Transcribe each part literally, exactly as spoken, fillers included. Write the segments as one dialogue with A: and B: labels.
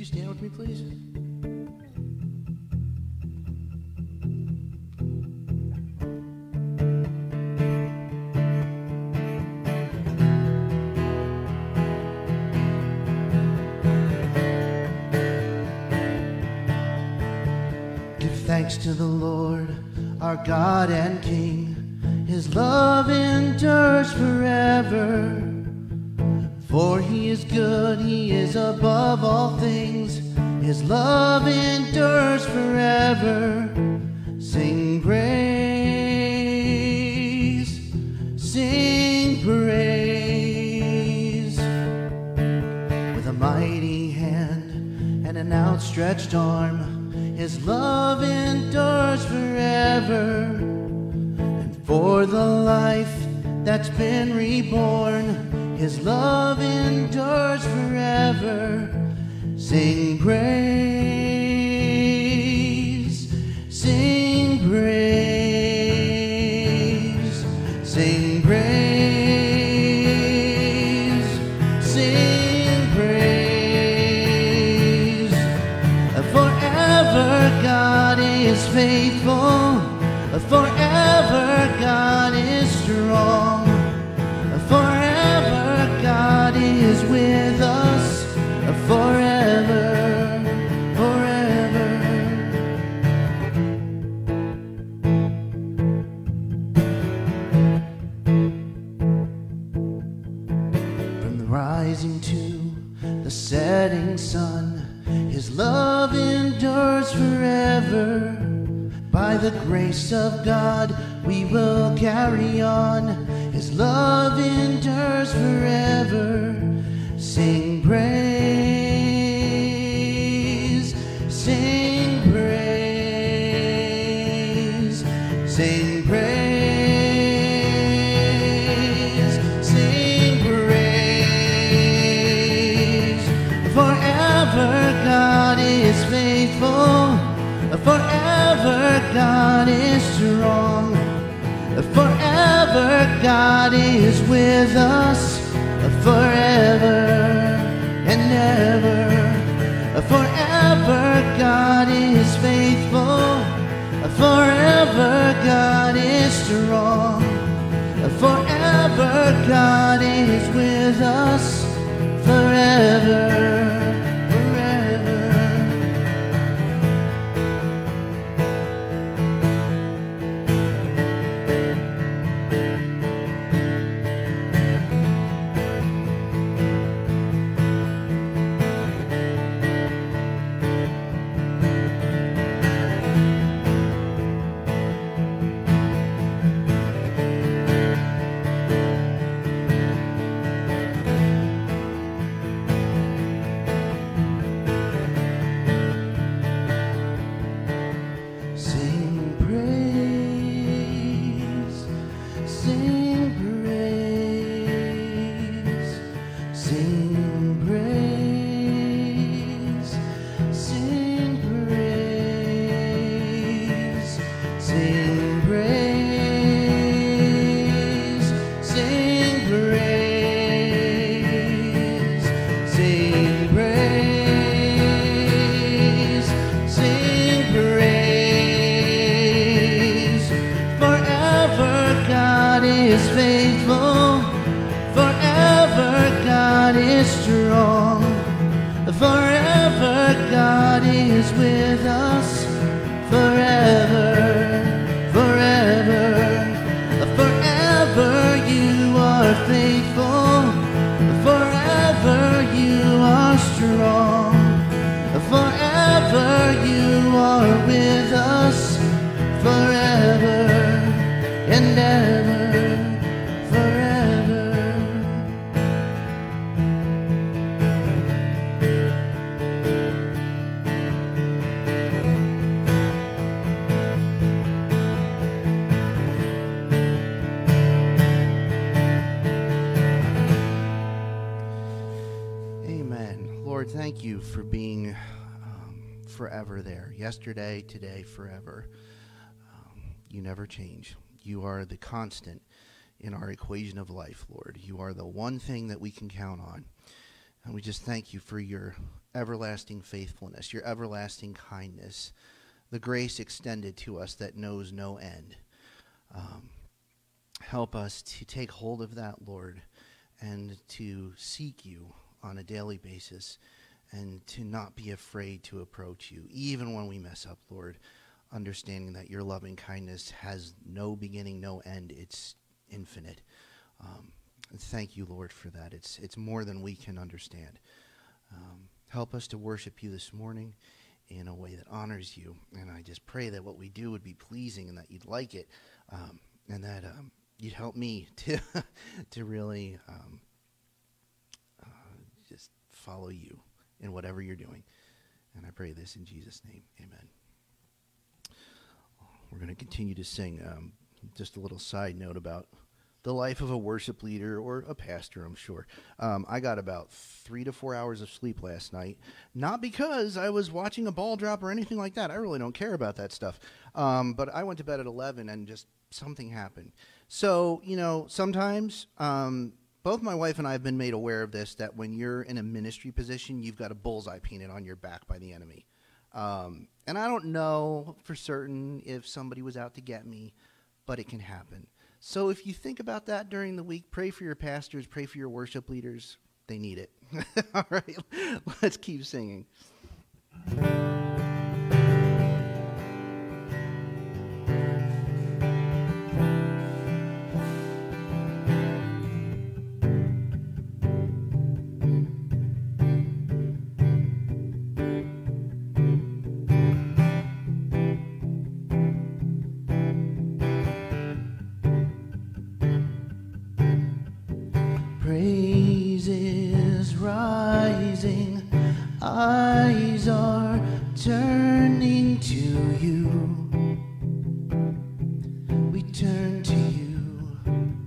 A: stand with me, please? Give thanks to the Lord, our God and King. His love endures forever. For he is good, he is above all things. His love endures forever. Sing praise, sing praise. With a mighty hand and an outstretched arm, his love endures forever. And for the life that's been reborn, his love endures forever. Sing praise, sing praise, sing praise, sing praise. Forever God is faithful, forever God is strong, forever God is with us, forever, forever. From the rising to the setting sun, his love endures forever. By the grace of God we will carry on. His love endures forever. Sing praise, sing praise, sing praise, sing praise. Forever God is faithful, forever God is strong, forever God is with us, forever and ever. Forever God is faithful, forever God is strong, forever God is with us, forever. Thank you for being um, forever there. Yesterday, today, forever. Um, you never change. You are the constant in our equation of life, Lord. You are the one thing that we can count on. And we just thank you for your everlasting faithfulness, your everlasting kindness, the grace extended to us that knows no end. Um, help us to take hold of that, Lord, and to seek you on a daily basis and to not be afraid to approach you, even when we mess up, Lord, understanding that your loving kindness has no beginning, no end. It's infinite. Um, and thank you, Lord, for that. It's, it's more than we can understand. Um, help us to worship you this morning in a way that honors you. And I just pray that what we do would be pleasing and that you'd like it, um, and that um, you'd help me to to really um, uh, just follow you in whatever you're doing. And I pray this in Jesus' name. Amen. We're going to continue to sing. Um, just a little side note about the life of a worship leader or a pastor, I'm sure. Um, I got about three to four hours of sleep last night, not because I was watching a ball drop or anything like that. I really don't care about that stuff. Um, but I went to bed at eleven and just something happened. So, you know, sometimes um, both my wife and I have been made aware of this, that when you're in a ministry position, you've got a bullseye painted on your back by the enemy. Um, and I don't know for certain if somebody was out to get me, but it can happen. So if you think about that during the week, pray for your pastors, pray for your worship leaders. They need it. All right, let's keep singing. Praises rising, eyes are turning to you. We turn to you.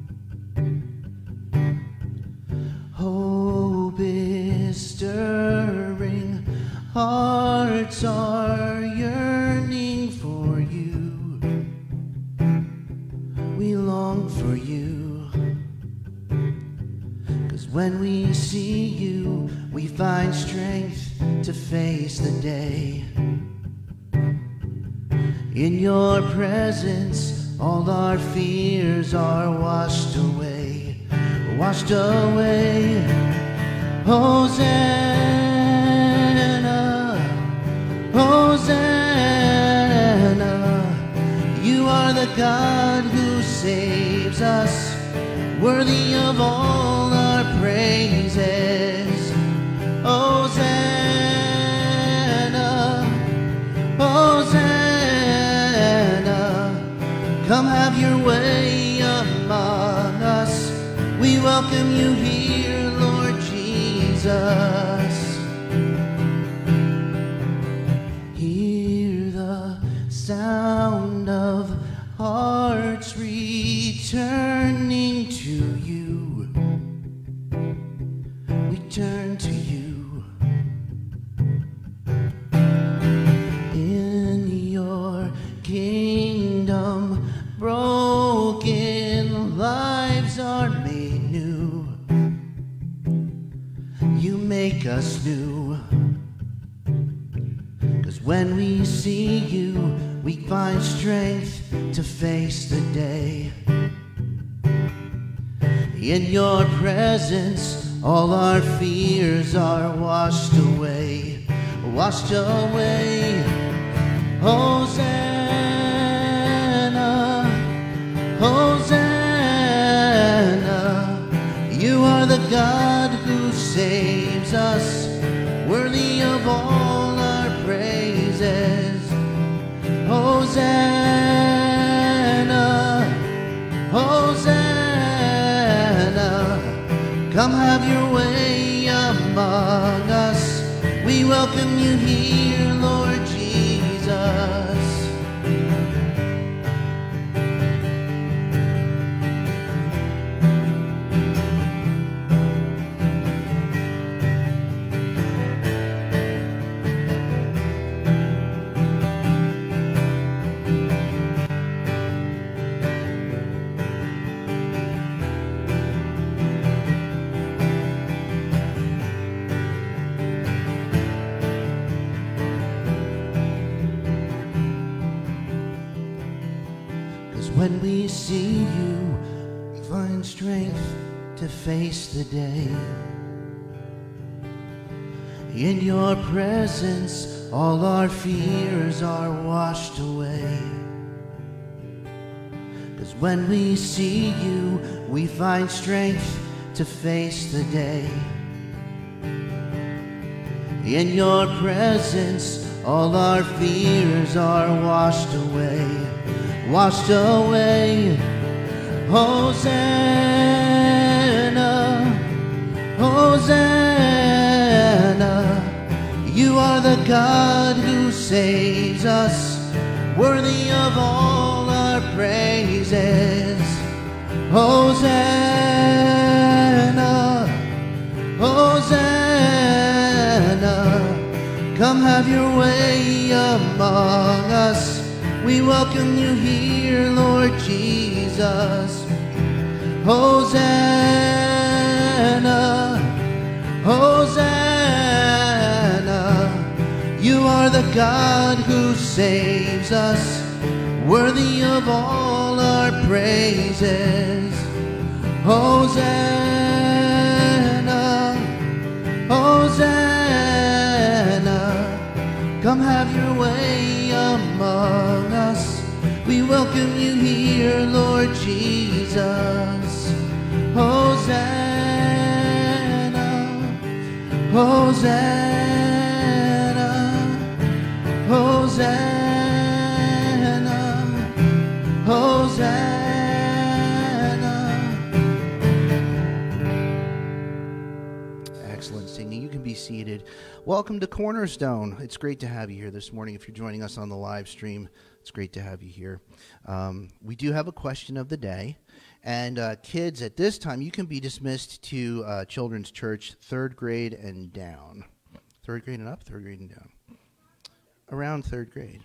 A: Hope is stirring, hearts are yearning for you. We long for you. When we see you, we find strength to face the day. In your presence, all our fears are washed away, washed away. Hosanna, Hosanna. You are the God who saves us, worthy of all our praises. Hosanna, Hosanna. Come have your way among us. We welcome you here, Lord Jesus. Hear the sound of hearts returning to you. We turn to you. In your kingdom, broken lives are made new. You make us new. 'Cause when we see you, we find strength to face the day. In your presence, all our fears are washed away, washed away. Hosanna, Hosanna. You are the God who saves us, worthy of all our praises. Hosanna, Hosanna. Come have your way among us. We welcome you here, Lord Jesus. when we see you, we find strength to face the day. In your presence, all our fears are washed away. 'Cause when we see you, we find strength to face the day. In your presence, all our fears are washed away, washed away. Hosanna, Hosanna. You are the God who saves us, worthy of all our praises. Hosanna, Hosanna. Come have your way among us. We welcome you here, Lord Jesus. Hosanna, Hosanna. You are the God who saves us, worthy of all our praises. Hosanna, Hosanna. Come have your way among us. We welcome you here, Lord Jesus. Hosanna, Hosanna, Hosanna, Hosanna. Excellent singing. You can be seated. Welcome to Cornerstone. It's great to have you here this morning. If you're joining us on the live stream, it's great to have you here. Um, we do have a question of the day. And uh, kids, at this time, you can be dismissed to uh, Children's Church, third grade and down. Third grade and up, third grade and down. Around third grade.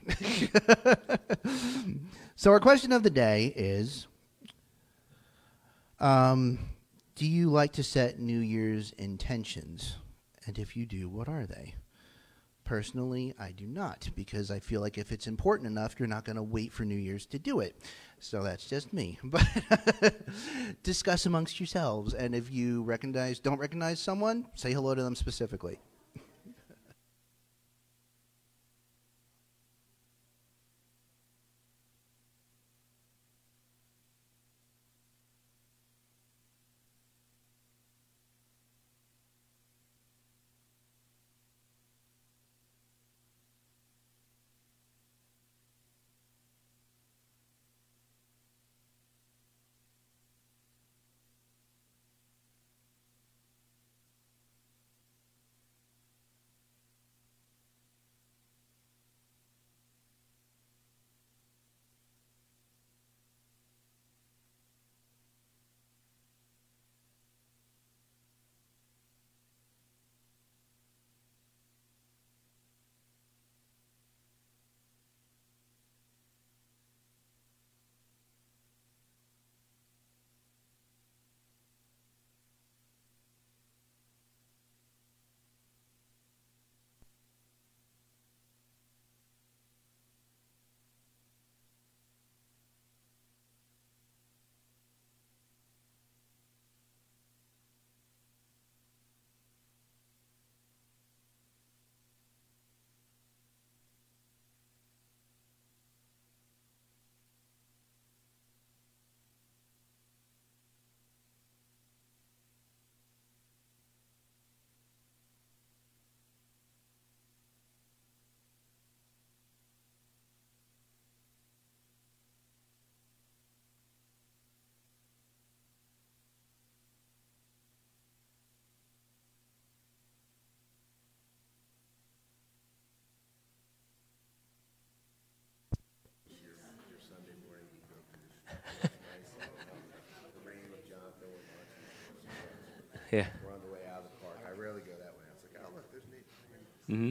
A: So our question of the day is, um, do you like to set New Year's intentions? And if you do, what are they? Personally, I do not, because I feel like if it's important enough, you're not going to wait for New Year's to do it. So that's just me. But discuss amongst yourselves. And if you recognize, don't recognize someone, say hello to them specifically.
B: Yeah.
C: We're on the way out of the park. I rarely go that way. I was like, oh, look, there's Nate.
B: Mm-hmm.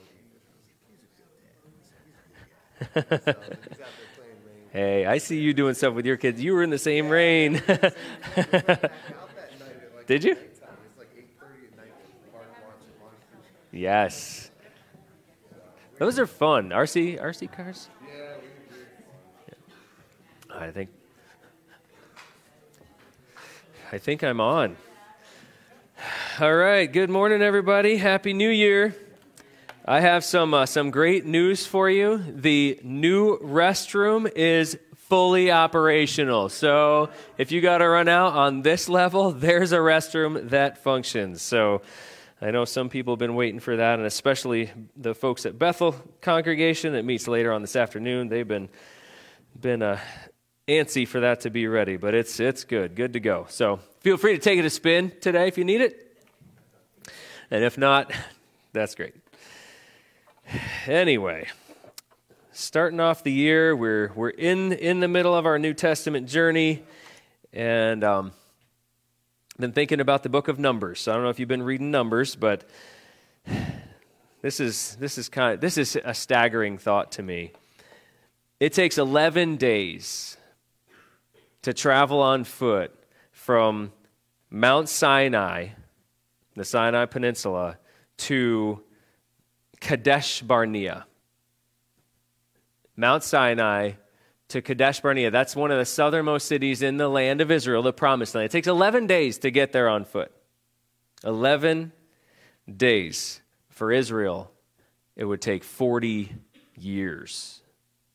C: He's a good dad. So, he's out there playing rain.
B: Hey, I see you doing stuff with your kids. You were in the same yeah, rain.
C: Out that night at like
B: Did you?
C: It's like eight thirty at night. The park watching monsters.
B: Yes. Those are fun. R C R C cars?
C: Yeah, we, we
B: I think I think I'm on. All right, good morning, everybody. Happy New Year. I have some uh, some great news for you. The new restroom is fully operational. So if you got to run out on this level, there's a restroom that functions. So I know some people have been waiting for that, and especially the folks at Bethel congregation that meets later on this afternoon. They've been been uh, antsy for that to be ready, but it's it's good, good to go. So feel free to take it a spin today if you need it, and if not, that's great. Anyway, starting off the year, we're we're in in the middle of our New Testament journey, and um, been thinking about the book of Numbers. So I don't know if you've been reading Numbers, but this is this is kind of this is a staggering thought to me. It takes eleven days to travel on foot from Mount Sinai, the Sinai Peninsula, to Kadesh Barnea. Mount Sinai to Kadesh Barnea. That's one of the southernmost cities in the land of Israel, the Promised Land. It takes eleven days to get there on foot. eleven days. For Israel, it would take forty years.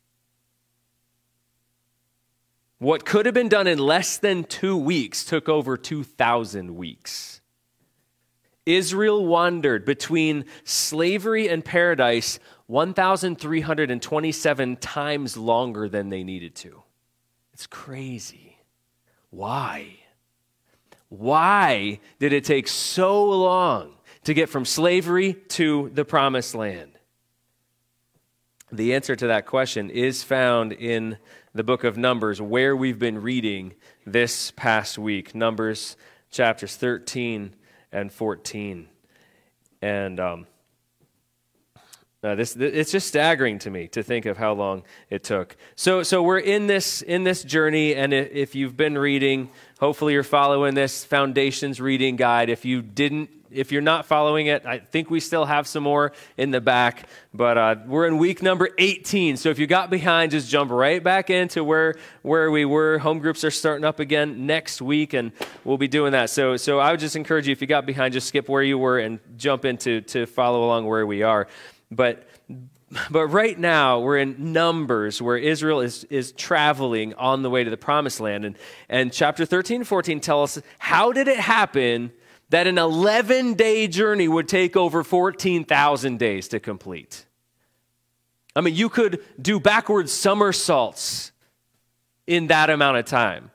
B: What could have been done in less than two weeks took over two thousand weeks. Israel wandered between slavery and paradise one thousand three hundred twenty-seven times longer than they needed to. It's crazy. Why? Why did it take so long to get from slavery to the Promised Land? The answer to that question is found in the book of Numbers, where we've been reading this past week. Numbers chapters thirteen and fourteen. And um, uh, this, this it's just staggering to me to think of how long it took. So so we're in this in this journey, and if you've been reading, hopefully you're following this Foundations reading guide. If you didn't, if you're not following it, I think we still have some more in the back, but uh, we're in week number eighteen. So if you got behind, just jump right back into where where we were. Home groups are starting up again next week, and we'll be doing that. So so I would just encourage you, if you got behind, just skip where you were and jump into to follow along where we are. But but right now we're in Numbers, where Israel is is traveling on the way to the Promised Land, and and chapter thirteen and fourteen tell us, how did it happen that an eleven-day journey would take over fourteen thousand days to complete? I mean, you could do backwards somersaults in that amount of time.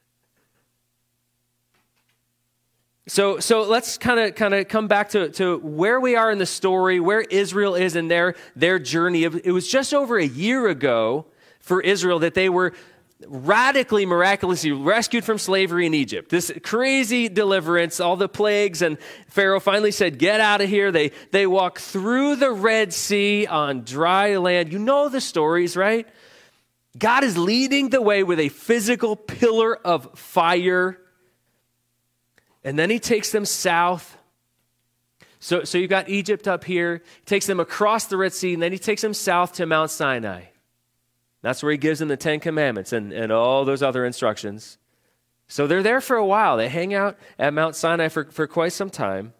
B: So so let's kind of kind of come back to, to where we are in the story, where Israel is in their, their journey. It was just over a year ago for Israel that they were radically, miraculously rescued from slavery in Egypt. This crazy deliverance, all the plagues, and Pharaoh finally said, get out of here. They, they walk through the Red Sea on dry land. You know the stories, right? God is leading the way with a physical pillar of fire. And then he takes them south. So, so you've got Egypt up here, takes them across the Red Sea, and then he takes them south to Mount Sinai. That's where he gives them the Ten Commandments and, and all those other instructions. So they're there for a while. They hang out at Mount Sinai for, for quite some time.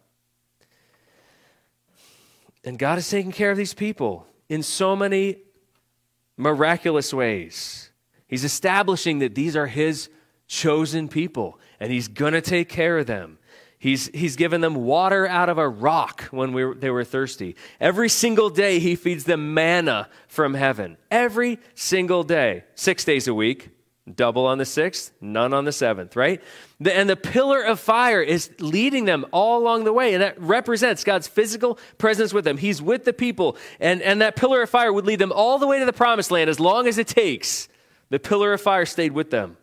B: And God is taking care of these people in so many miraculous ways. He's establishing that these are his chosen people, and he's going to take care of them. He's, he's given them water out of a rock when we were, they were thirsty. Every single day, he feeds them manna from heaven. Every single day. Six days a week. Double on the sixth, none on the seventh, right? The, and the pillar of fire is leading them all along the way, and that represents God's physical presence with them. He's with the people, and, and that pillar of fire would lead them all the way to the Promised Land as long as it takes. The pillar of fire stayed with them.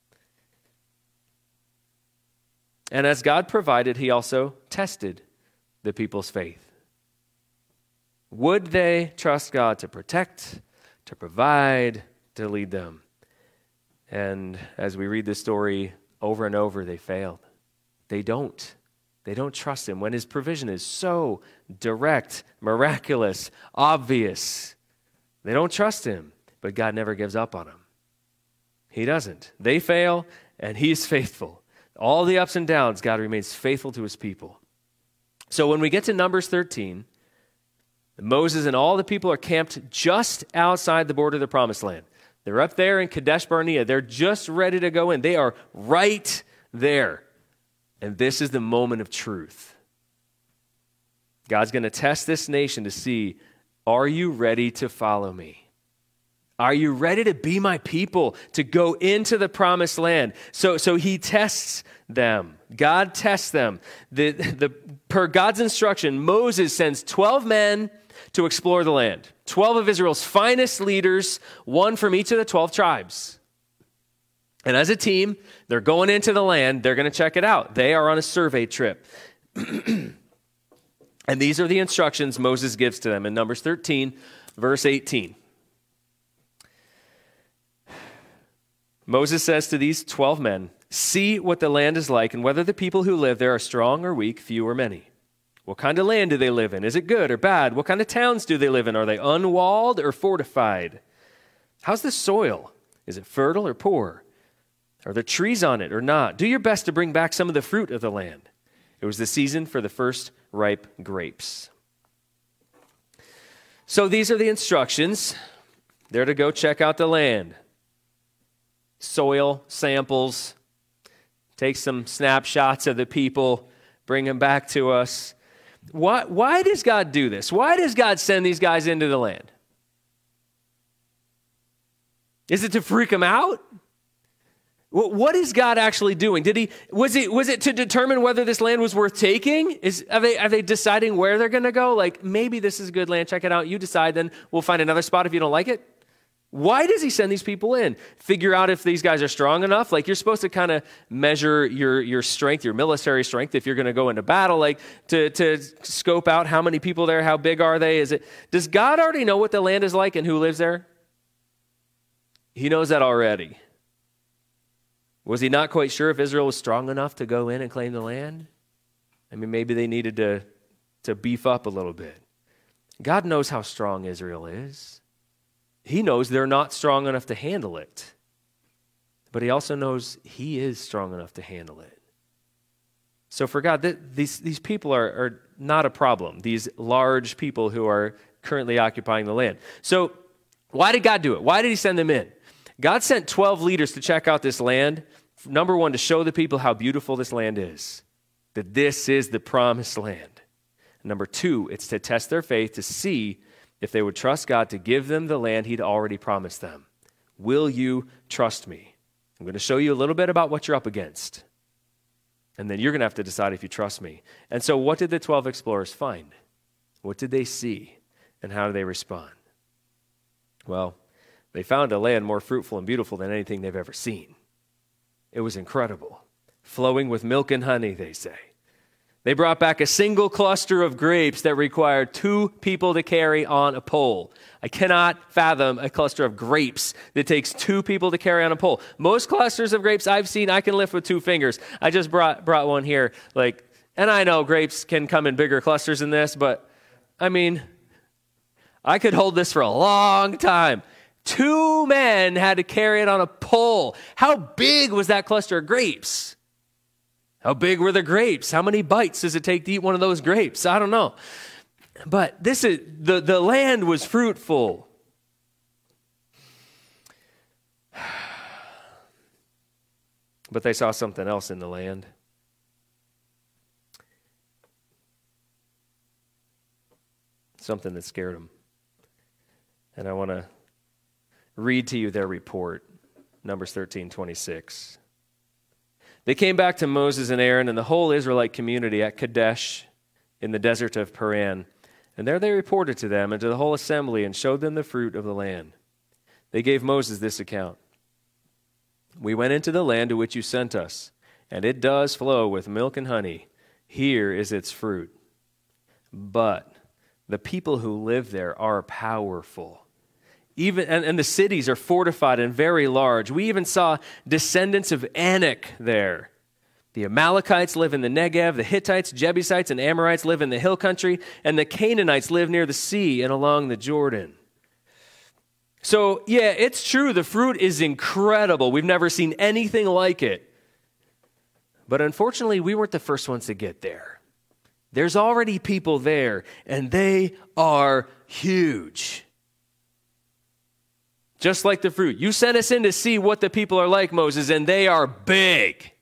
B: And as God provided, he also tested the people's faith. Would they trust God to protect, to provide, to lead them? And as we read this story over and over, they failed. They don't. They don't trust him when his provision is so direct, miraculous, obvious. They don't trust him, but God never gives up on them. He doesn't. They fail, and he's faithful. All the ups and downs, God remains faithful to his people. So when we get to Numbers thirteen, Moses and all the people are camped just outside the border of the promised land. They're up there in Kadesh Barnea. They're just ready to go in. They are right there. And this is the moment of truth. God's going to test this nation to see, are you ready to follow me? Are you ready to be my people, to go into the promised land? So, so he tests them. God tests them. The, the, per God's instruction, Moses sends twelve men to explore the land. twelve of Israel's finest leaders, one from each of the twelve tribes. And as a team, they're going into the land. They're going to check it out. They are on a survey trip. And these are the instructions Moses gives to them in Numbers thirteen, verse eighteen. Moses says to these twelve men, see what the land is like and whether the people who live there are strong or weak, few or many. What kind of land do they live in? Is it good or bad? What kind of towns do they live in? Are they unwalled or fortified? How's the soil? Is it fertile or poor? Are there trees on it or not? Do your best to bring back some of the fruit of the land. It was the season for the first ripe grapes. So these are the instructions. They're to go check out the land. Soil samples. Take some snapshots of the people. Bring them back to us. Why, why does God do this? Why does God send these guys into the land? Is it to freak them out? What is God actually doing? Did he was it was it to determine whether this land was worth taking? Is are they are they deciding where they're going to go? Like, maybe this is a good land, check it out. You decide, then we'll find another spot if you don't like it. Why does he send these people in? Figure out if these guys are strong enough. Like, you're supposed to kind of measure your your strength, your military strength, if you're going to go into battle, like to to scope out how many people there, how big are they? Is it does God already know what the land is like and who lives there? He knows that already. Was he not quite sure if Israel was strong enough to go in and claim the land? I mean, maybe they needed to, to beef up a little bit. God knows how strong Israel is. He knows they're not strong enough to handle it. But he also knows he is strong enough to handle it. So for God, th- these, these people are, are not a problem, these large people who are currently occupying the land. So why did God do it? Why did he send them in? God sent twelve leaders to check out this land. Number one, to show the people how beautiful this land is, that this is the promised land. Number two, it's to test their faith to see if they would trust God to give them the land he'd already promised them. Will you trust me? I'm going to show you a little bit about what you're up against. And then you're going to have to decide if you trust me. And so what did the twelve explorers find? What did they see? And how did they respond? Well, they found a land more fruitful and beautiful than anything they've ever seen. It was incredible. Flowing with milk and honey, they say. They brought back a single cluster of grapes that required two people to carry on a pole. I cannot fathom a cluster of grapes that takes two people to carry on a pole. Most clusters of grapes I've seen, I can lift with two fingers. I just brought, brought one here. Like, and I know grapes can come in bigger clusters than this, but I mean, I could hold this for a long time. Two men had to carry it on a pole. How big was that cluster of grapes? How big were the grapes? How many bites does it take to eat one of those grapes? I don't know. But this is the, the land was fruitful. But they saw something else in the land. Something that scared them. And I want to read to you their report, Numbers thirteen twenty-six. They came back to Moses and Aaron and the whole Israelite community at Kadesh in the desert of Paran. And there they reported to them and to the whole assembly and showed them the fruit of the land. They gave Moses this account. We went into the land to which you sent us, and it does flow with milk and honey. Here is its fruit. But the people who live there are powerful. Even and, and the cities are fortified and very large. We even saw descendants of Anak there. The Amalekites live in the Negev, the Hittites, Jebusites, and Amorites live in the hill country, and the Canaanites live near the sea and along the Jordan. So, yeah, it's true, the fruit is incredible. We've never seen anything like it. But unfortunately, we weren't the first ones to get there. There's already people there, and they are huge. Just like the fruit. You sent us in to see what the people are like, Moses, and they are big.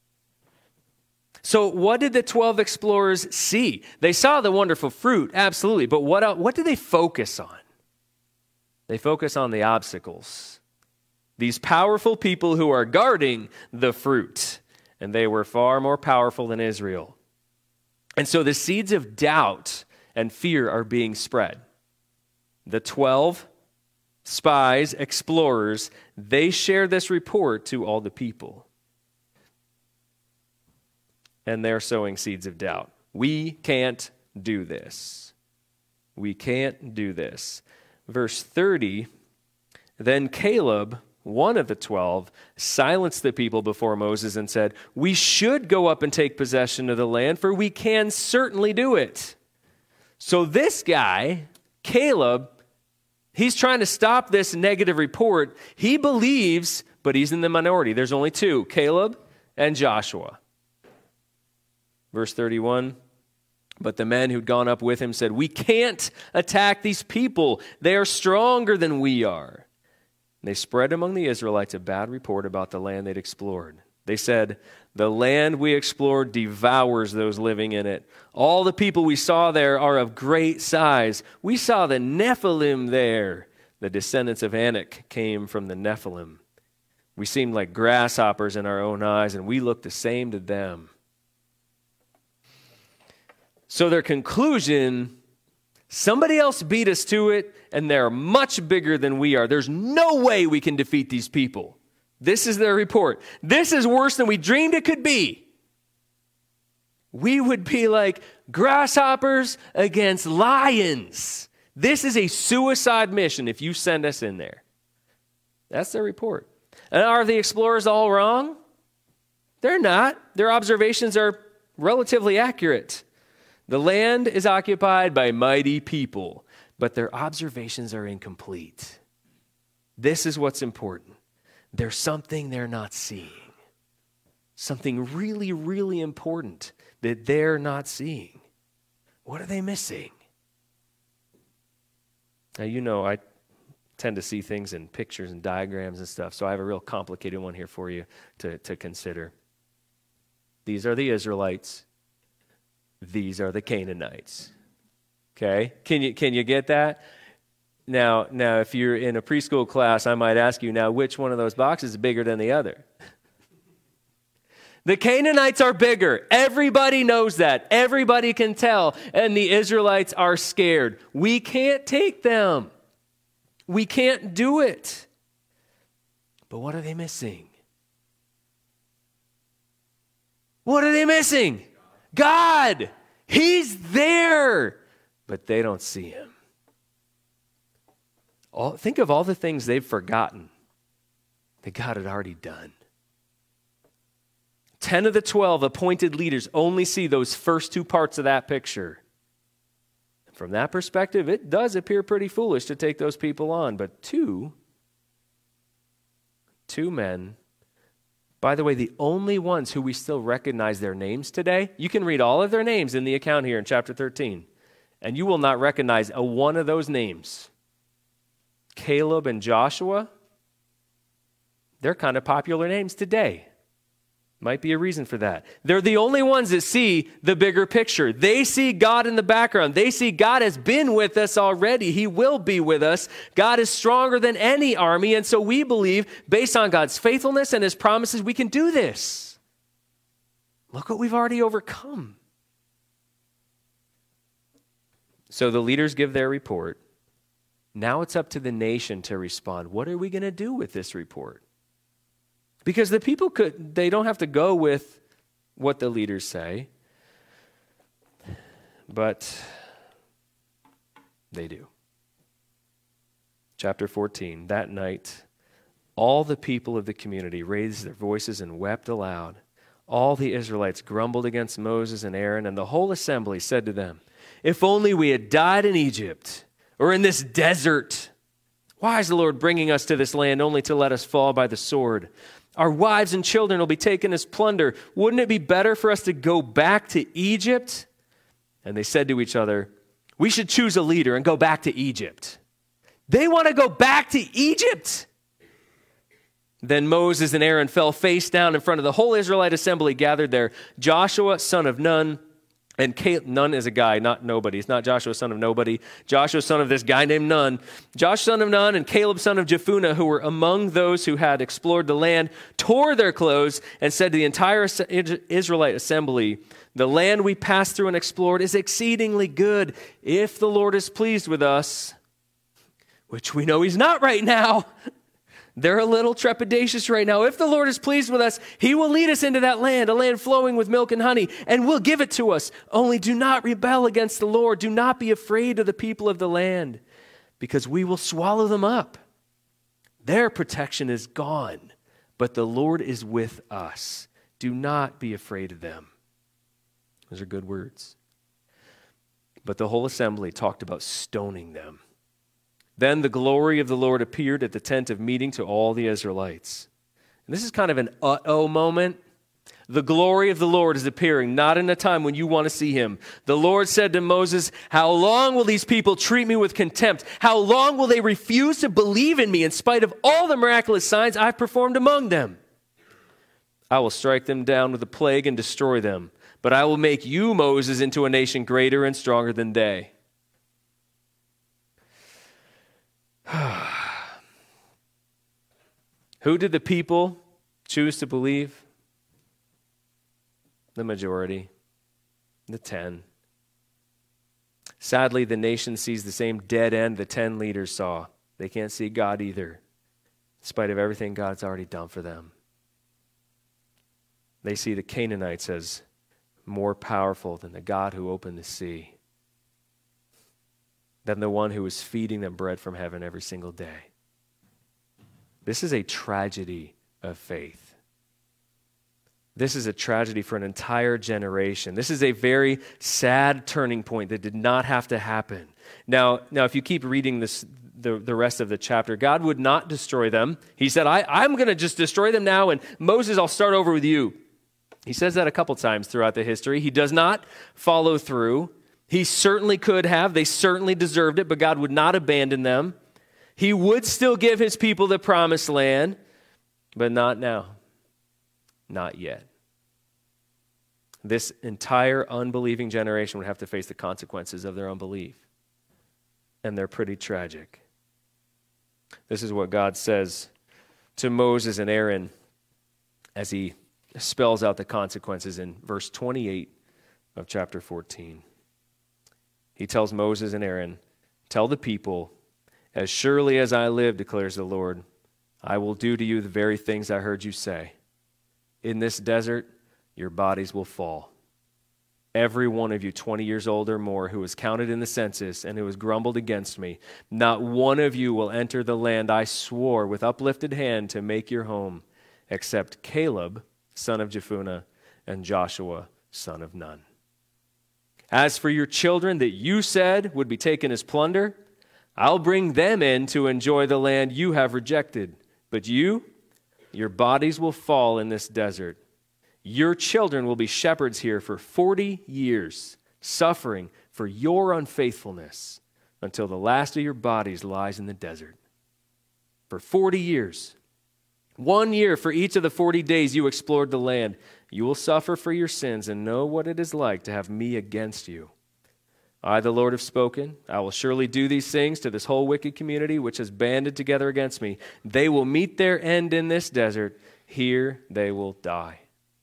B: So what did the twelve explorers see? They saw the wonderful fruit, absolutely. But what else, what did they focus on? They focus on the obstacles. These powerful people who are guarding the fruit. And they were far more powerful than Israel. And so the seeds of doubt and fear are being spread. The twelve spies, explorers, they share this report to all the people. And they're sowing seeds of doubt. We can't do this. We can't do this. Verse thirty, then Caleb, one of the twelve, silenced the people before Moses and said, we should go up and take possession of the land, for we can certainly do it. So this guy, Caleb, he's trying to stop this negative report. He believes, but he's in the minority. There's only two, Caleb and Joshua. Verse thirty-one, but the men who'd gone up with him said, we can't attack these people. They are stronger than we are. And they spread among the Israelites a bad report about the land they'd explored. They said, the land we explored devours those living in it. All the people we saw there are of great size. We saw the Nephilim there. The descendants of Anak came from the Nephilim. We seemed like grasshoppers in our own eyes, and we looked the same to them. So their conclusion, somebody else beat us to it, and they're much bigger than we are. There's no way we can defeat these people. This is their report. This is worse than we dreamed it could be. We would be like grasshoppers against lions. This is a suicide mission if you send us in there. That's their report. And are the explorers all wrong? They're not. Their observations are relatively accurate. The land is occupied by mighty people, but their observations are incomplete. This is what's important. There's something they're not seeing. Something really, really important that they're not seeing. What are they missing? Now, you know, I tend to see things in pictures and diagrams and stuff, so I have a real complicated one here for you to, to consider. These are the Israelites. These are the Canaanites. Okay? Can you can you get that? Now, now, if you're in a preschool class, I might ask you, now, which one of those boxes is bigger than the other? The Canaanites are bigger. Everybody knows that. Everybody can tell. And the Israelites are scared. We can't take them. We can't do it. But what are they missing? What are they missing? God. He's there. But they don't see him. All, think of all the things they've forgotten that God had already done. Ten of the twelve appointed leaders only see those first two parts of that picture. From that perspective, it does appear pretty foolish to take those people on. But two, two men, by the way, the only ones who we still recognize their names today, you can read all of their names in the account here in chapter thirteen, and you will not recognize a one of those names. Caleb and Joshua, they're kind of popular names today. Might be a reason for that. They're the only ones that see the bigger picture. They see God in the background. They see God has been with us already. He will be with us. God is stronger than any army. And so we believe, based on God's faithfulness and his promises, we can do this. Look what we've already overcome. So the leaders give their report. Now it's up to the nation to respond. What are we going to do with this report? Because the people could, they don't have to go with what the leaders say, but they do. Chapter fourteen, that night, all the people of the community raised their voices and wept aloud. All the Israelites grumbled against Moses and Aaron, and the whole assembly said to them, if only we had died in Egypt or in this desert. Why is the Lord bringing us to this land only to let us fall by the sword? Our wives and children will be taken as plunder. Wouldn't it be better for us to go back to Egypt?" And they said to each other, "We should choose a leader and go back to Egypt." They want to go back to Egypt. Then Moses and Aaron fell face down in front of the whole Israelite assembly gathered there. Joshua, son of Nun, and Caleb, Nun is a guy, not nobody. It's not Joshua, son of nobody. Joshua, son of this guy named Nun. Joshua, son of Nun, and Caleb, son of Jephunneh, who were among those who had explored the land, tore their clothes and said to the entire Israelite assembly, "The land we passed through and explored is exceedingly good. If the Lord is pleased with us," which we know he's not right now. They're a little trepidatious right now. "If the Lord is pleased with us, he will lead us into that land, a land flowing with milk and honey, and will give it to us. Only do not rebel against the Lord. Do not be afraid of the people of the land, because we will swallow them up. Their protection is gone, but the Lord is with us. Do not be afraid of them." Those are good words. But the whole assembly talked about stoning them. Then the glory of the Lord appeared at the tent of meeting to all the Israelites. And this is kind of an uh-oh moment. The glory of the Lord is appearing, not in a time when you want to see him. The Lord said to Moses, "How long will these people treat me with contempt? How long will they refuse to believe in me in spite of all the miraculous signs I've performed among them? I will strike them down with a plague and destroy them. But I will make you, Moses, into a nation greater and stronger than they." Who did the people choose to believe? The majority, the ten. Sadly, the nation sees the same dead end the ten leaders saw. They can't see God either, in spite of everything God's already done for them. They see the Canaanites as more powerful than the God who opened the sea, than the one who was feeding them bread from heaven every single day. This is a tragedy of faith. This is a tragedy for an entire generation. This is a very sad turning point that did not have to happen. Now, now if you keep reading this, the, the rest of the chapter, God would not destroy them. He said, I, I'm going to just destroy them now, and Moses, I'll start over with you. He says that a couple times throughout the history. He does not follow through. He certainly could have. They certainly deserved it, but God would not abandon them. He would still give his people the promised land, but not now. Not yet. This entire unbelieving generation would have to face the consequences of their unbelief. And they're pretty tragic. This is what God says to Moses and Aaron as he spells out the consequences in verse twenty-eight of chapter fourteen. He tells Moses and Aaron, "Tell the people, as surely as I live, declares the Lord, I will do to you the very things I heard you say. In this desert, your bodies will fall. Every one of you twenty years old or more who was counted in the census and who has grumbled against me, not one of you will enter the land I swore with uplifted hand to make your home, except Caleb, son of Jephunneh, and Joshua, son of Nun. As for your children that you said would be taken as plunder, I'll bring them in to enjoy the land you have rejected. But you, your bodies will fall in this desert. Your children will be shepherds here for forty years, suffering for your unfaithfulness until the last of your bodies lies in the desert. For forty years, one year for each of the forty days you explored the land, you will suffer for your sins and know what it is like to have me against you. I, the Lord, have spoken. I will surely do these things to this whole wicked community which has banded together against me. They will meet their end in this desert. Here they will die."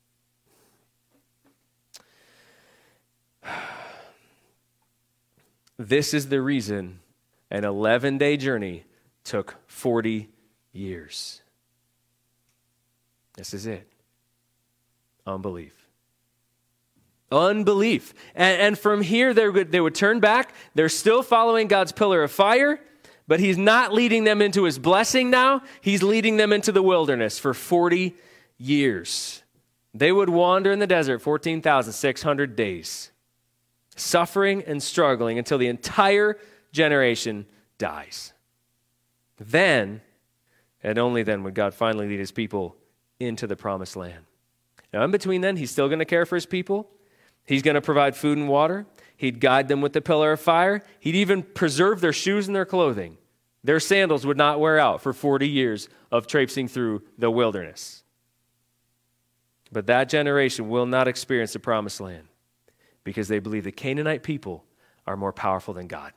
B: This is the reason an eleven-day journey took forty years. This is it. Unbelief. Unbelief. And, and from here, they would, they would turn back. They're still following God's pillar of fire, but he's not leading them into his blessing now. He's leading them into the wilderness for forty years. They would wander in the desert fourteen thousand six hundred days, suffering and struggling until the entire generation dies. Then, and only then, would God finally lead his people into the promised land. Now, in between then, he's still going to care for his people. He's going to provide food and water. He'd guide them with the pillar of fire. He'd even preserve their shoes and their clothing. Their sandals would not wear out for forty years of traipsing through the wilderness. But that generation will not experience the promised land because they believe the Canaanite people are more powerful than God.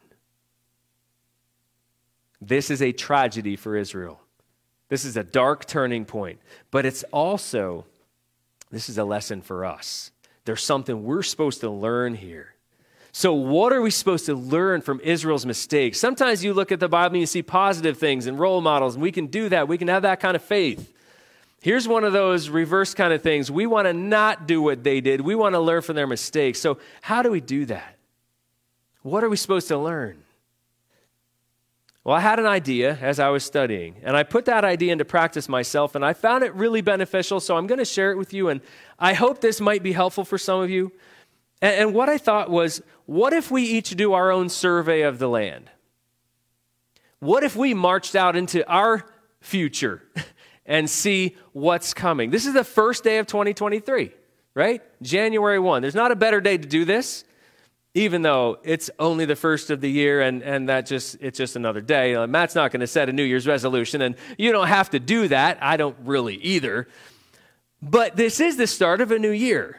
B: This is a tragedy for Israel. This is a dark turning point, but it's also, this is a lesson for us. There's something we're supposed to learn here. So what are we supposed to learn from Israel's mistakes? Sometimes you look at the Bible and you see positive things and role models, and we can do that. We can have that kind of faith. Here's one of those reverse kind of things. We want to not do what they did. We want to learn from their mistakes. So how do we do that? What are we supposed to learn? Well, I had an idea as I was studying, and I put that idea into practice myself, and I found it really beneficial, so I'm going to share it with you, and I hope this might be helpful for some of you. And, and what I thought was, what if we each do our own survey of the land? What if we marched out into our future and see what's coming? This is the first day of twenty twenty-three, right? January first. There's not a better day to do this, even though it's only the first of the year and, and that just it's just another day. Uh, Matt's not going to set a New Year's resolution, and you don't have to do that. I don't really either. But this is the start of a new year.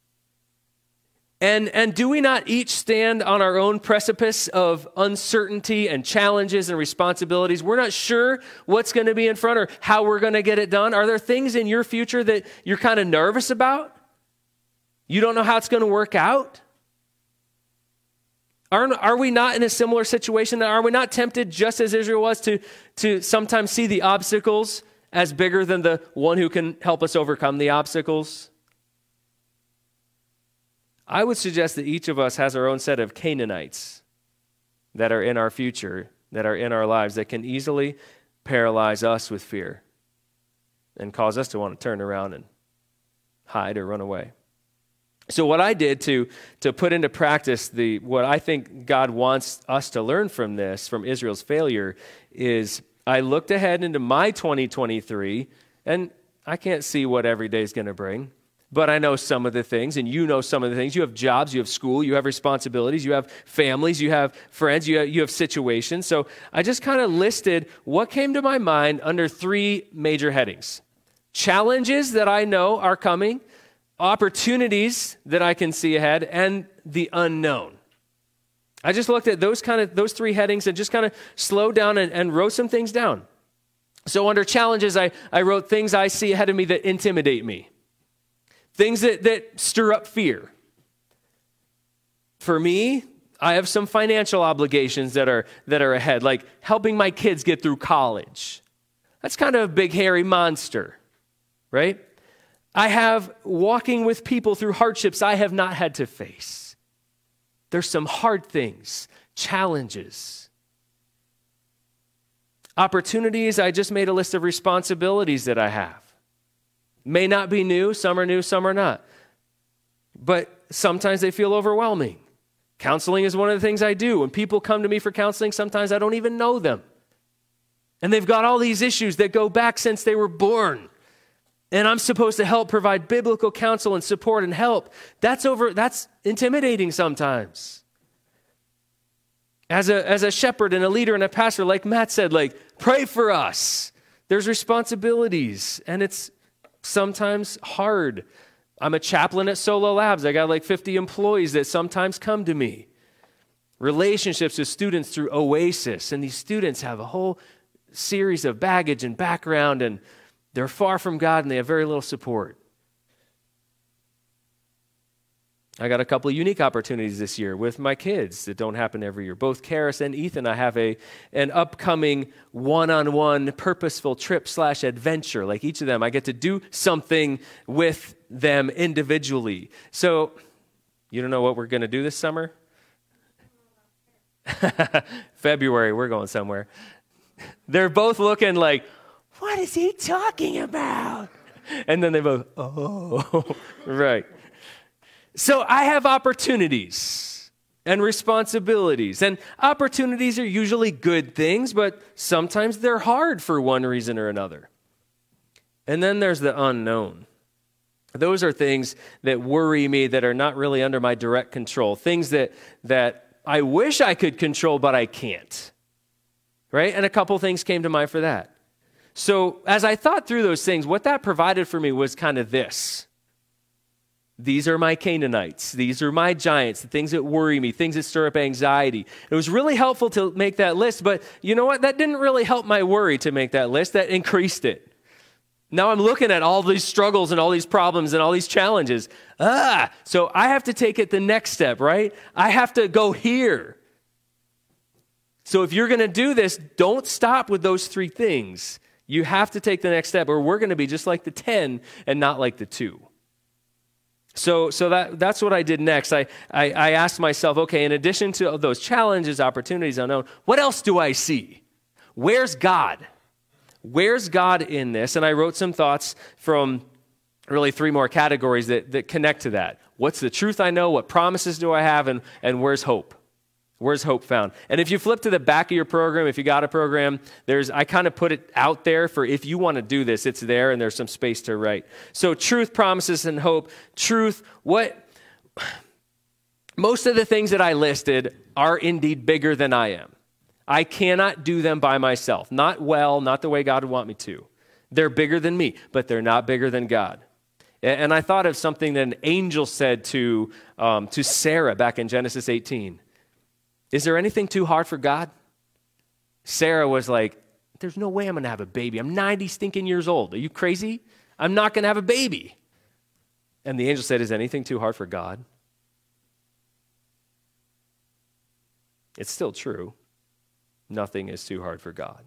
B: And, and do we not each stand on our own precipice of uncertainty and challenges and responsibilities? We're not sure what's going to be in front or how we're going to get it done. Are there things in your future that you're kind of nervous about? You don't know how it's going to work out? Are, are we not in a similar situation? Are we not tempted, just as Israel was, to, to sometimes see the obstacles as bigger than the one who can help us overcome the obstacles? I would suggest that each of us has our own set of Canaanites that are in our future, that are in our lives, that can easily paralyze us with fear and cause us to want to turn around and hide or run away. So what I did to, to put into practice the what I think God wants us to learn from this, from Israel's failure, is I looked ahead into my twenty twenty-three, and I can't see what every day is going to bring. But I know some of the things, and you know some of the things. You have jobs, you have school, you have responsibilities, you have families, you have friends, you have, you have situations. So I just kind of listed what came to my mind under three major headings. Challenges that I know are coming, opportunities that I can see ahead, and the unknown. I just looked at those kind of those three headings and just kind of slowed down and, and wrote some things down. So under challenges, I, I wrote things I see ahead of me that intimidate me. Things that, that stir up fear. For me, I have some financial obligations that are that are ahead, like helping my kids get through college. That's kind of a big, hairy monster, right? I have walking with people through hardships I have not had to face. There's some hard things, challenges. Opportunities, I just made a list of responsibilities that I have. May not be new, some are new, some are not. But sometimes they feel overwhelming. Counseling is one of the things I do. When people come to me for counseling, sometimes I don't even know them. And they've got all these issues that go back since they were born. And I'm supposed to help provide biblical counsel and support and help. That's over, that's intimidating sometimes. As a, as a shepherd and a leader and a pastor, like Matt said, like, pray for us. There's responsibilities, and it's sometimes hard. I'm a chaplain at Solo Labs. I got like fifty employees that sometimes come to me. Relationships with students through Oasis, and these students have a whole series of baggage and background, and they're far from God, and they have very little support. I got a couple of unique opportunities this year with my kids that don't happen every year. Both Karis and Ethan, I have a an upcoming one-on-one purposeful trip slash adventure. Like each of them, I get to do something with them individually. So you don't know what we're going to do this summer? February, we're going somewhere. They're both looking like, what is he talking about? And then they both, oh, right. So I have opportunities and responsibilities. And opportunities are usually good things, but sometimes they're hard for one reason or another. And then there's the unknown. Those are things that worry me that are not really under my direct control, things that that I wish I could control, but I can't, right? And a couple things came to mind for that. So as I thought through those things, what that provided for me was kind of this. These are my Canaanites. These are my giants, the things that worry me, things that stir up anxiety. It was really helpful to make that list, but you know what? That didn't really help my worry to make that list. That increased it. Now I'm looking at all these struggles and all these problems and all these challenges. Ah, so I have to take it the next step, right? I have to go here. So if you're going to do this, don't stop with those three things. You have to take the next step, or we're going to be just like the ten and not like the two. So, so that, that's what I did next. I, I, I asked myself, okay, in addition to those challenges, opportunities, unknown, what else do I see? Where's God? Where's God in this? And I wrote some thoughts from really three more categories that, that connect to that. What's the truth I know? What promises do I have? And, and where's hope? Where's hope found? And if you flip to the back of your program, if you got a program, there's I kind of put it out there for if you want to do this, it's there and there's some space to write. So truth, promises, and hope. Truth, what most of the things that I listed are indeed bigger than I am. I cannot do them by myself. Not well, not the way God would want me to. They're bigger than me, but they're not bigger than God. And I thought of something that an angel said to, um, to Sarah back in Genesis eighteen. Is there anything too hard for God? Sarah was like, there's no way I'm going to have a baby. I'm ninety stinking years old. Are you crazy? I'm not going to have a baby. And the angel said, is anything too hard for God? It's still true. Nothing is too hard for God.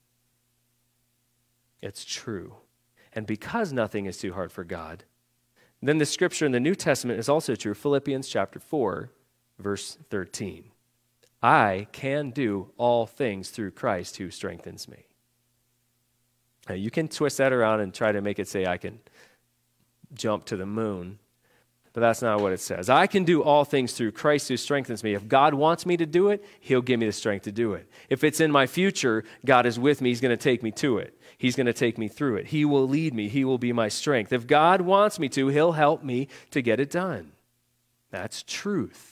B: It's true. And because nothing is too hard for God, then the scripture in the New Testament is also true. Philippians chapter four, verse thirteen. I can do all things through Christ who strengthens me. Now, you can twist that around and try to make it say I can jump to the moon, but that's not what it says. I can do all things through Christ who strengthens me. If God wants me to do it, he'll give me the strength to do it. If it's in my future, God is with me. He's going to take me to it. He's going to take me through it. He will lead me. He will be my strength. If God wants me to, he'll help me to get it done. That's truth.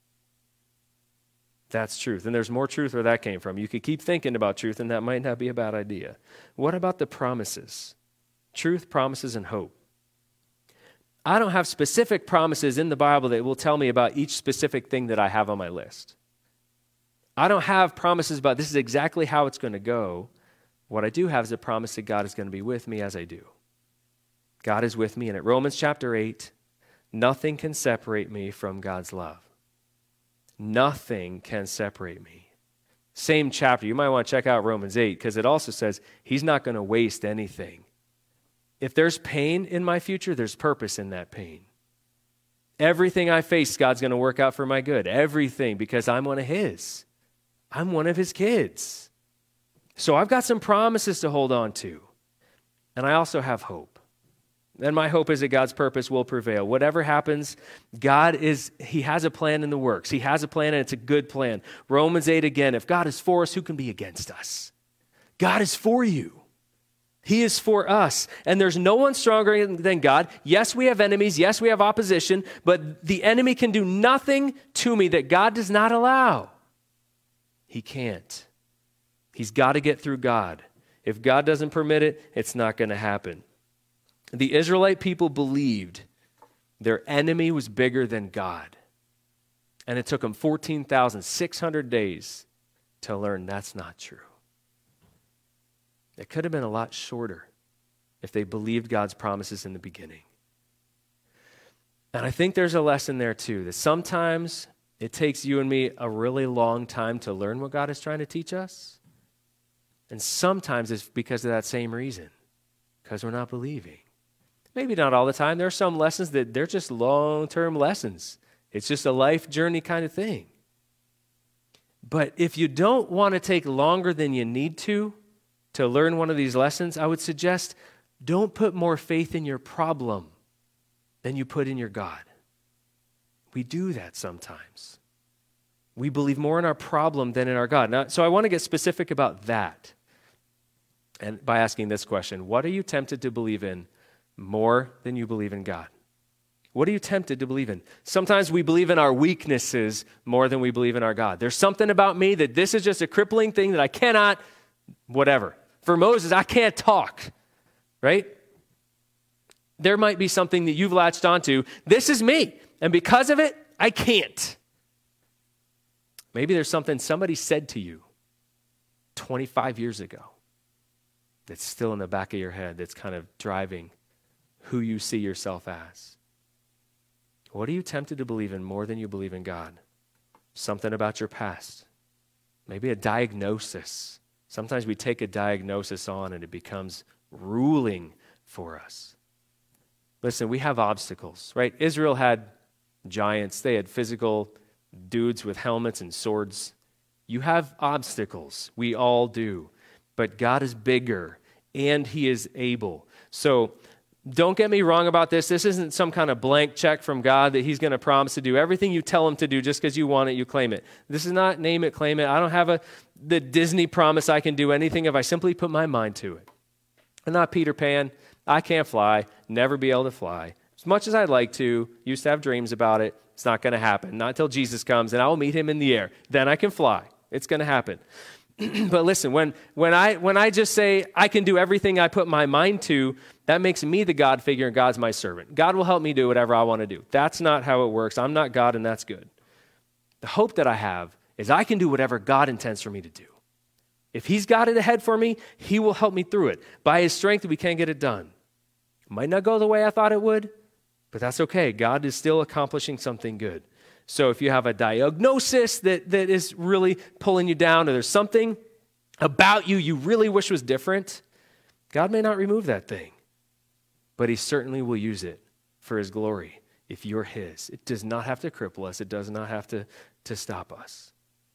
B: That's truth. And there's more truth where that came from. You could keep thinking about truth, and that might not be a bad idea. What about the promises? Truth, promises, and hope. I don't have specific promises in the Bible that will tell me about each specific thing that I have on my list. I don't have promises about this is exactly how it's going to go. What I do have is a promise that God is going to be with me as I do. God is with me, and at Romans chapter eight, nothing can separate me from God's love. Nothing can separate me. Same chapter. You might want to check out Romans eight because it also says he's not going to waste anything. If there's pain in my future, there's purpose in that pain. Everything I face, God's going to work out for my good. Everything, because I'm one of his. I'm one of his kids. So I've got some promises to hold on to. And I also have hope. And my hope is that God's purpose will prevail. Whatever happens, God is, he has a plan in the works. He has a plan, and it's a good plan. Romans eight again, if God is for us, who can be against us? God is for you. He is for us. And there's no one stronger than God. Yes, we have enemies. Yes, we have opposition. But the enemy can do nothing to me that God does not allow. He can't. He's got to get through God. If God doesn't permit it, it's not going to happen. The Israelite people believed their enemy was bigger than God. And it took them fourteen thousand six hundred days to learn that's not true. It could have been a lot shorter if they believed God's promises in the beginning. And I think there's a lesson there too, that sometimes it takes you and me a really long time to learn what God is trying to teach us. And sometimes it's because of that same reason, because we're not believing. Maybe not all the time. There are some lessons that they're just long-term lessons. It's just a life journey kind of thing. But if you don't want to take longer than you need to to learn one of these lessons, I would suggest don't put more faith in your problem than you put in your God. We do that sometimes. We believe more in our problem than in our God. Now, so I want to get specific about that. And by asking this question, what are you tempted to believe in more than you believe in God? What are you tempted to believe in? Sometimes we believe in our weaknesses more than we believe in our God. There's something about me that this is just a crippling thing that I cannot, whatever. For Moses, I can't talk, right? There might be something that you've latched onto. This is me, and because of it, I can't. Maybe there's something somebody said to you twenty-five years ago that's still in the back of your head that's kind of driving who you see yourself as. What are you tempted to believe in more than you believe in God? Something about your past. Maybe a diagnosis. Sometimes we take a diagnosis on and it becomes ruling for us. Listen, we have obstacles, right? Israel had giants. They had physical dudes with helmets and swords. You have obstacles. We all do. But God is bigger and he is able. So don't get me wrong about this. This isn't some kind of blank check from God that he's going to promise to do everything you tell him to do just because you want it, you claim it. This is not name it, claim it. I don't have a the Disney promise I can do anything if I simply put my mind to it. I'm not Peter Pan. I can't fly, never be able to fly. As much as I'd like to, used to have dreams about it, it's not going to happen. Not until Jesus comes and I will meet him in the air. Then I can fly. It's going to happen. But listen, when when I when I just say I can do everything I put my mind to, that makes me the God figure and God's my servant. God will help me do whatever I want to do. That's not how it works. I'm not God and that's good. The hope that I have is I can do whatever God intends for me to do. If he's got it ahead for me, he will help me through it. By his strength, we can get it done. It might not go the way I thought it would, but that's okay. God is still accomplishing something good. So if you have a diagnosis that, that is really pulling you down, or there's something about you you really wish was different, God may not remove that thing, but he certainly will use it for his glory if you're his. It does not have to cripple us. It does not have to, to stop us.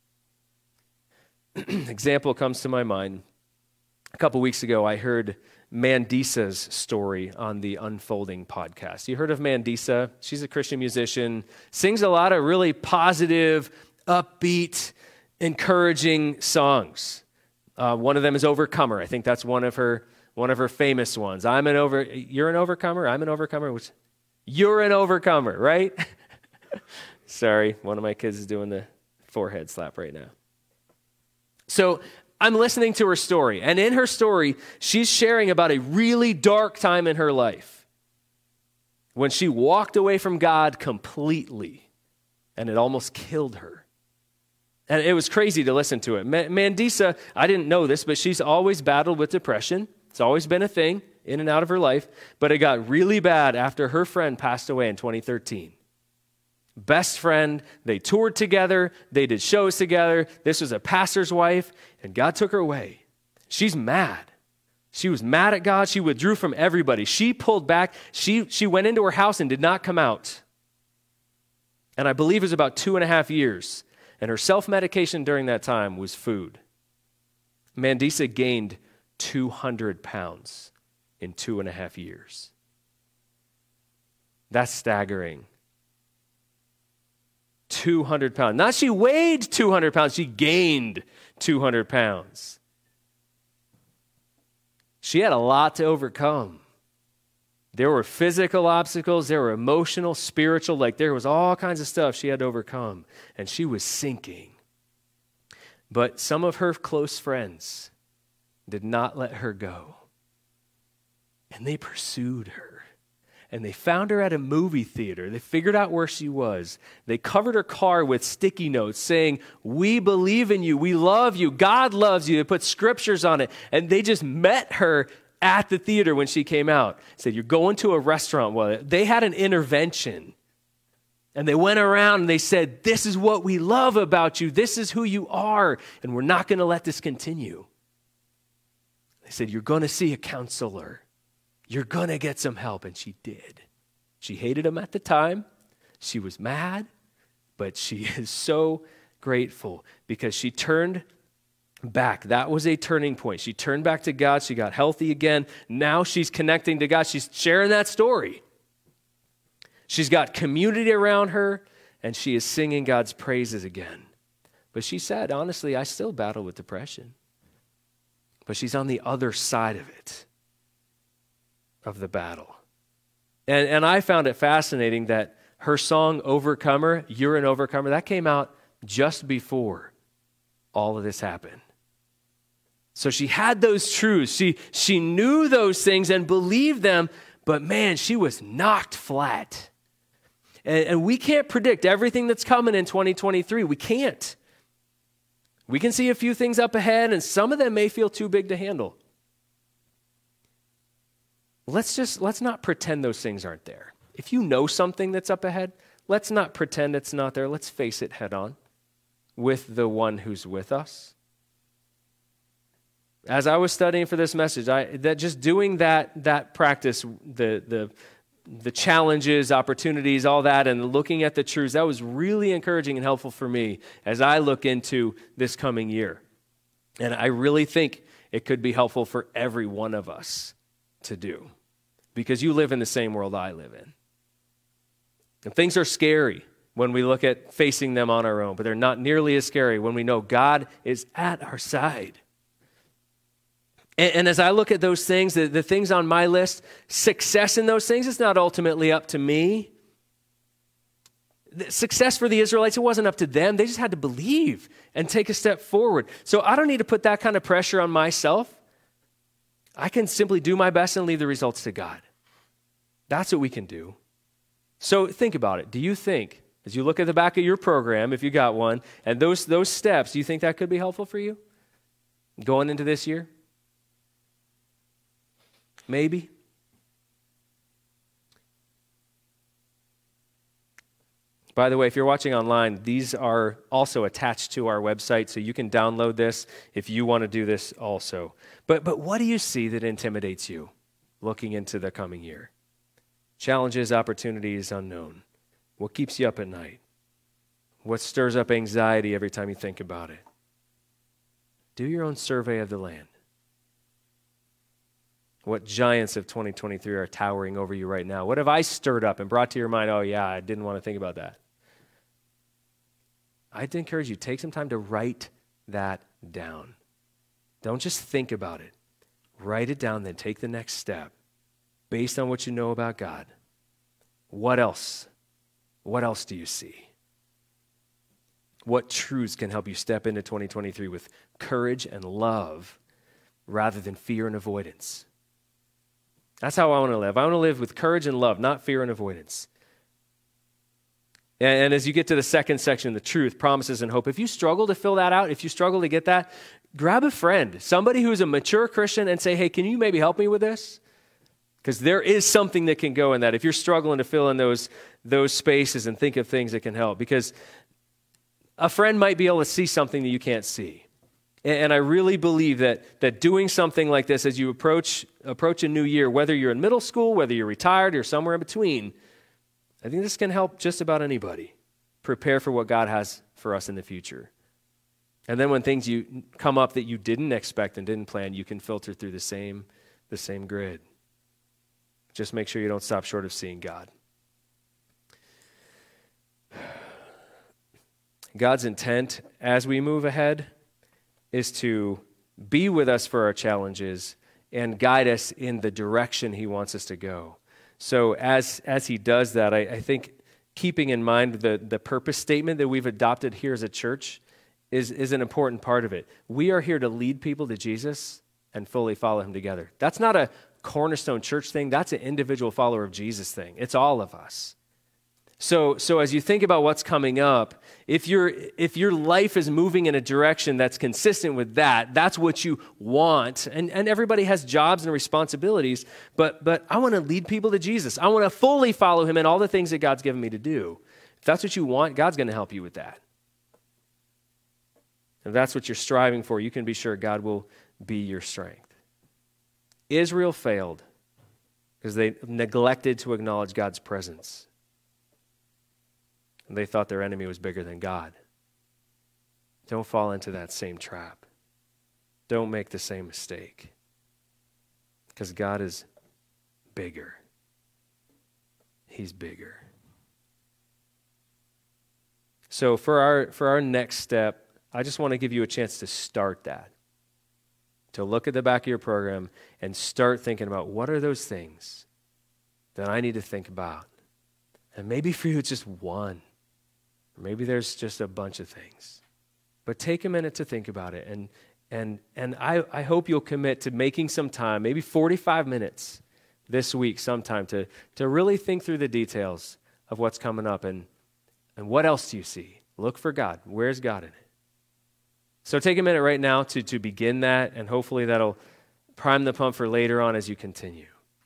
B: Example comes to my mind. A couple weeks ago, I heard Mandisa's story on the Unfolding podcast. You heard of Mandisa? She's a Christian musician, sings a lot of really positive, upbeat, encouraging songs. Uh, one of them is Overcomer. I think that's one of her one of her famous ones. I'm an over. You're an overcomer. I'm an overcomer. Which, you're an overcomer, right? Sorry, one of my kids is doing the forehead slap right now. So I'm listening to her story, and in her story, she's sharing about a really dark time in her life when she walked away from God completely, and it almost killed her. And it was crazy to listen to it. Mandisa, I didn't know this, but she's always battled with depression. It's always been a thing in and out of her life, but it got really bad after her friend passed away in twenty thirteen. Best friend, they toured together, they did shows together. This was a pastor's wife, and God took her away. She's mad. She was mad at God. She withdrew from everybody. She pulled back. She, she went into her house and did not come out. And I believe it was about two and a half years. And her self-medication during that time was food. Mandisa gained two hundred pounds in two and a half years. That's staggering. two hundred pounds. Not she weighed two hundred pounds, she gained two hundred pounds. She had a lot to overcome. There were physical obstacles, there were emotional, spiritual, like there was all kinds of stuff she had to overcome, and she was sinking. But some of her close friends did not let her go, and they pursued her. And they found her at a movie theater. They figured out where she was. They covered her car with sticky notes saying, "We believe in you. We love you. God loves you." They put scriptures on it. And they just met her at the theater when she came out. Said, "You're going to a restaurant." Well, they had an intervention. And they went around and they said, "This is what we love about you. This is who you are. And we're not going to let this continue." They said, "You're going to see a counselor. You're going to get some help." And she did. She hated him at the time. She was mad, but she is so grateful because she turned back. That was a turning point. She turned back to God. She got healthy again. Now she's connecting to God. She's sharing that story. She's got community around her, and she is singing God's praises again. But she said, honestly, I still battle with depression. but she's on the other side of it, of the battle. And, and I found it fascinating that her song, Overcomer, You're an Overcomer, that came out just before all of this happened. So she had those truths. She, she knew those things and believed them, but man, she was knocked flat. And, and we can't predict everything that's coming in twenty twenty-three. We can't. We can see a few things up ahead, and some of them may feel too big to handle. Let's just, let's not pretend those things aren't there. If you know something that's up ahead, let's not pretend it's not there. Let's face it head on with the one who's with us. As I was studying for this message, I that just doing that that practice, the the the challenges, opportunities, all that, and looking at the truths, that was really encouraging and helpful for me as I look into this coming year. And I really think it could be helpful for every one of us to do, because you live in the same world I live in. And things are scary when we look at facing them on our own, but they're not nearly as scary when we know God is at our side. And, and as I look at those things, the, the things on my list, success in those things, it's not ultimately up to me. The success for the Israelites, it wasn't up to them. They just had to believe and take a step forward. So I don't need to put that kind of pressure on myself. I can simply do my best and leave the results to God. That's what we can do. So think about it. Do you think, as you look at the back of your program, if you got one, and those those steps, do you think that could be helpful for you going into this year? Maybe. By the way, if you're watching online, these are also attached to our website, so you can download this if you want to do this also. But but what do you see that intimidates you looking into the coming year? Challenges, opportunities, unknown. What keeps you up at night? What stirs up anxiety every time you think about it? Do your own survey of the land. What giants of twenty twenty-three are towering over you right now? What have I stirred up and brought to your mind? Oh yeah, I didn't want to think about that. I'd encourage you, take some time to write that down. Don't just think about it. Write it down, then take the next step based on what you know about God. What else? What else do you see? What truths can help you step into twenty twenty-three with courage and love rather than fear and avoidance? That's how I want to live. I want to live with courage and love, not fear and avoidance. And, and as you get to the second section, the truth, promises, and hope, if you struggle to fill that out, if you struggle to get that, grab a friend, somebody who's a mature Christian, and say, hey, can you maybe help me with this? Because there is something that can go in that if you're struggling to fill in those, those spaces and think of things that can help. Because a friend might be able to see something that you can't see. And I really believe that that doing something like this as you approach approach a new year, whether you're in middle school, whether you're retired, or somewhere in between, I think this can help just about anybody prepare for what God has for us in the future. And then when things you come up that you didn't expect and didn't plan, you can filter through the same the same grid. Just make sure you don't stop short of seeing God. God's intent as we move ahead is to be with us for our challenges and guide us in the direction he wants us to go. So as as he does that, I, I think keeping in mind the, the purpose statement that we've adopted here as a church is, is an important part of it. We are here to lead people to Jesus and fully follow him together. That's not a Cornerstone Church thing. That's an individual follower of Jesus thing. It's all of us. So, so as you think about what's coming up, if your if your life is moving in a direction that's consistent with that, that's what you want. And, and everybody has jobs and responsibilities, but but I want to lead people to Jesus. I want to fully follow him in all the things that God's given me to do. If that's what you want, God's going to help you with that. If that's what you're striving for, you can be sure God will be your strength. Israel failed because they neglected to acknowledge God's presence. And they thought their enemy was bigger than God. Don't fall into that same trap. Don't make the same mistake. Because God is bigger. He's bigger. So for our for our next step, I just want to give you a chance to start that. to look at the back of your program and start thinking about what are those things that I need to think about. And maybe for you it's just one. Or maybe there's just a bunch of things. But take a minute to think about it. And and and I, I hope you'll commit to making some time, maybe forty-five minutes this week sometime to, to really think through the details of what's coming up and, and what else do you see? Look for God. Where's God in it? So take a minute right now to, to begin that, and hopefully that'll prime the pump for later on as you continue.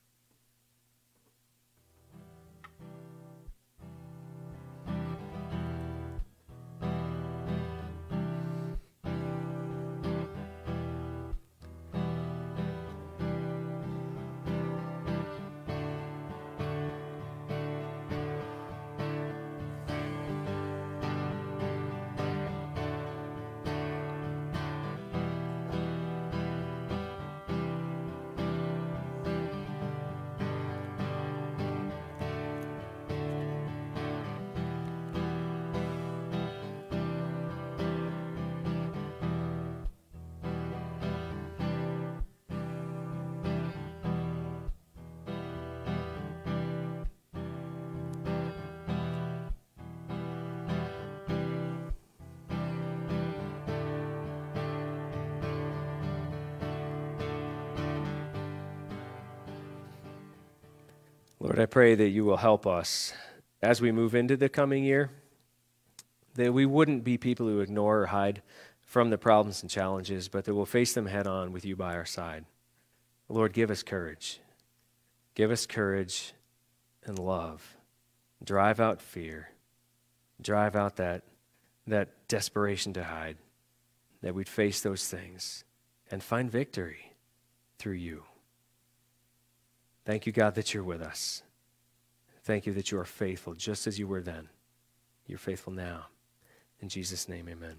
B: Lord, I pray that you will help us as we move into the coming year, that we wouldn't be people who ignore or hide from the problems and challenges, but that we'll face them head on with you by our side. Lord, give us courage. Give us courage and love. Drive out fear. Drive out that, that desperation to hide, that we'd face those things and find victory through you. Thank you, God, that you're with us. Thank you that you are faithful, just as you were then. You're faithful now. In Jesus' name, amen.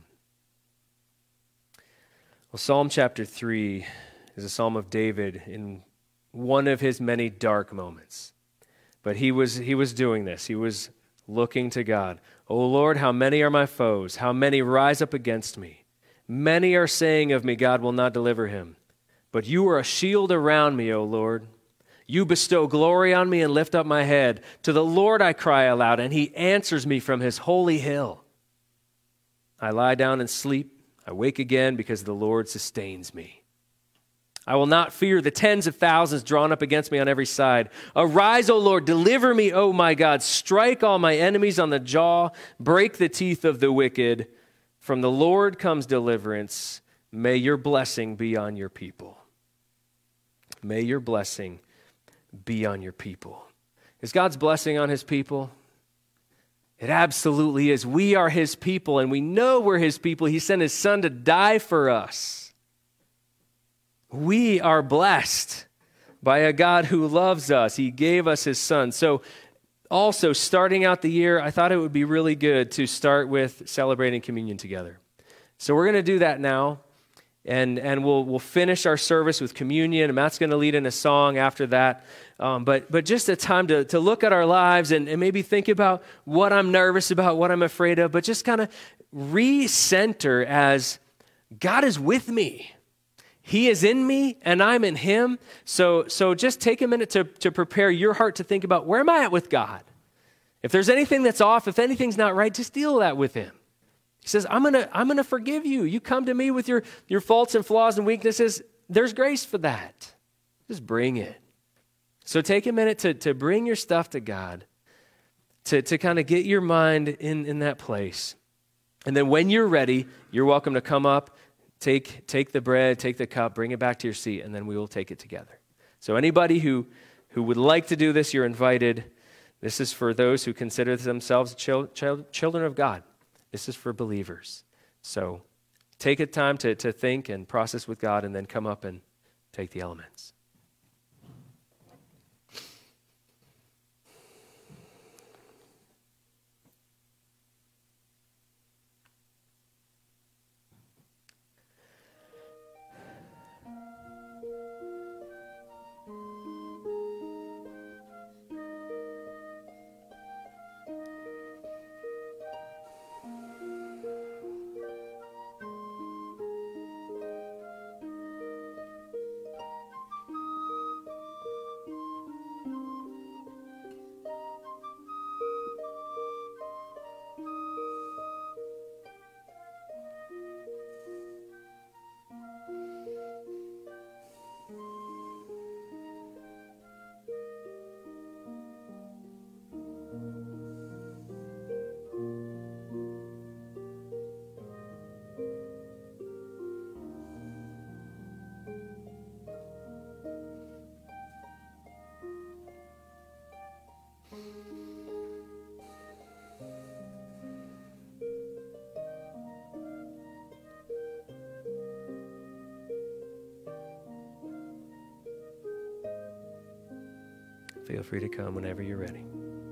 B: Well, Psalm chapter three is a psalm of David in one of his many dark moments. But he was, he was doing this. He was looking to God. O Lord, how many are my foes? How many rise up against me? Many are saying of me, God will not deliver him. But you are a shield around me, O Lord. You bestow glory on me and lift up my head. To the Lord I cry aloud, and he answers me from his holy hill. I lie down and sleep. I wake again because the Lord sustains me. I will not fear the tens of thousands drawn up against me on every side. Arise, O Lord, deliver me, O my God. Strike all my enemies on the jaw. Break the teeth of the wicked. From the Lord comes deliverance. May your blessing be on your people. May your blessing be on your people. Is God's blessing on his people? It absolutely is. We are his people, and we know we're his people. He sent his son to die for us. We are blessed by a God who loves us. He gave us his son. So also, starting out the year, I thought it would be really good to start with celebrating communion together. So we're going to do that now. And and we'll we'll finish our service with communion, and Matt's going to lead in a song after that. Um, but but just a time to, to look at our lives and, and maybe think about what I'm nervous about, what I'm afraid of, but just kind of recenter as God is with me. He is in me, and I'm in him. So so just take a minute to, to prepare your heart to think about, where am I at with God? If there's anything that's off, if anything's not right, just deal with that with him. He says, I'm going to I'm gonna forgive you. You come to me with your, your faults and flaws and weaknesses. There's grace for that. Just bring it. So take a minute to, to bring your stuff to God, to, to kind of get your mind in, in that place. And then when you're ready, you're welcome to come up, take, take the bread, take the cup, bring it back to your seat, and then we will take it together. So anybody who, who would like to do this, you're invited. This is for those who consider themselves chil- chil- children of God. This is for believers. So take a time to, to think and process with God, and then come up and take the elements. Feel free to come whenever you're ready.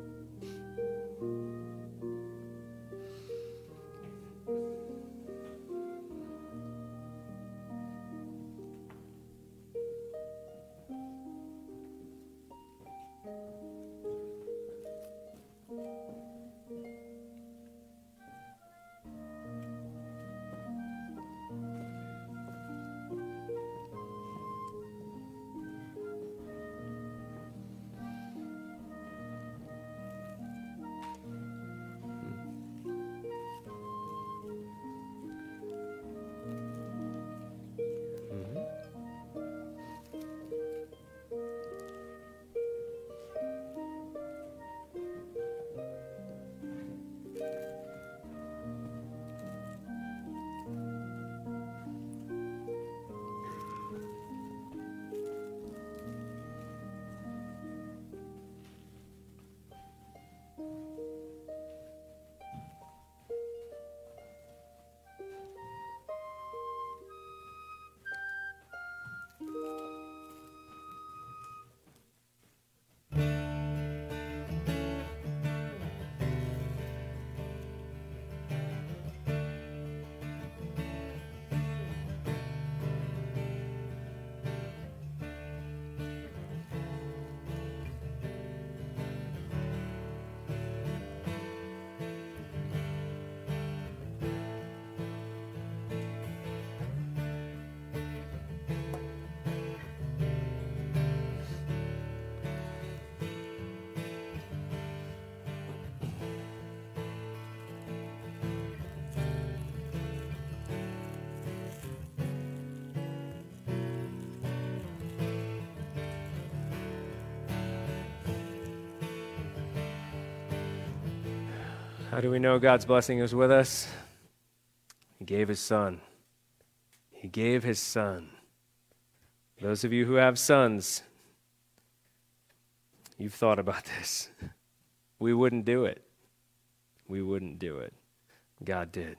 B: How do we know God's blessing is with us? He gave his son. He gave his son. Those of you who have sons, you've thought about this. We wouldn't do it. We wouldn't do it. God did.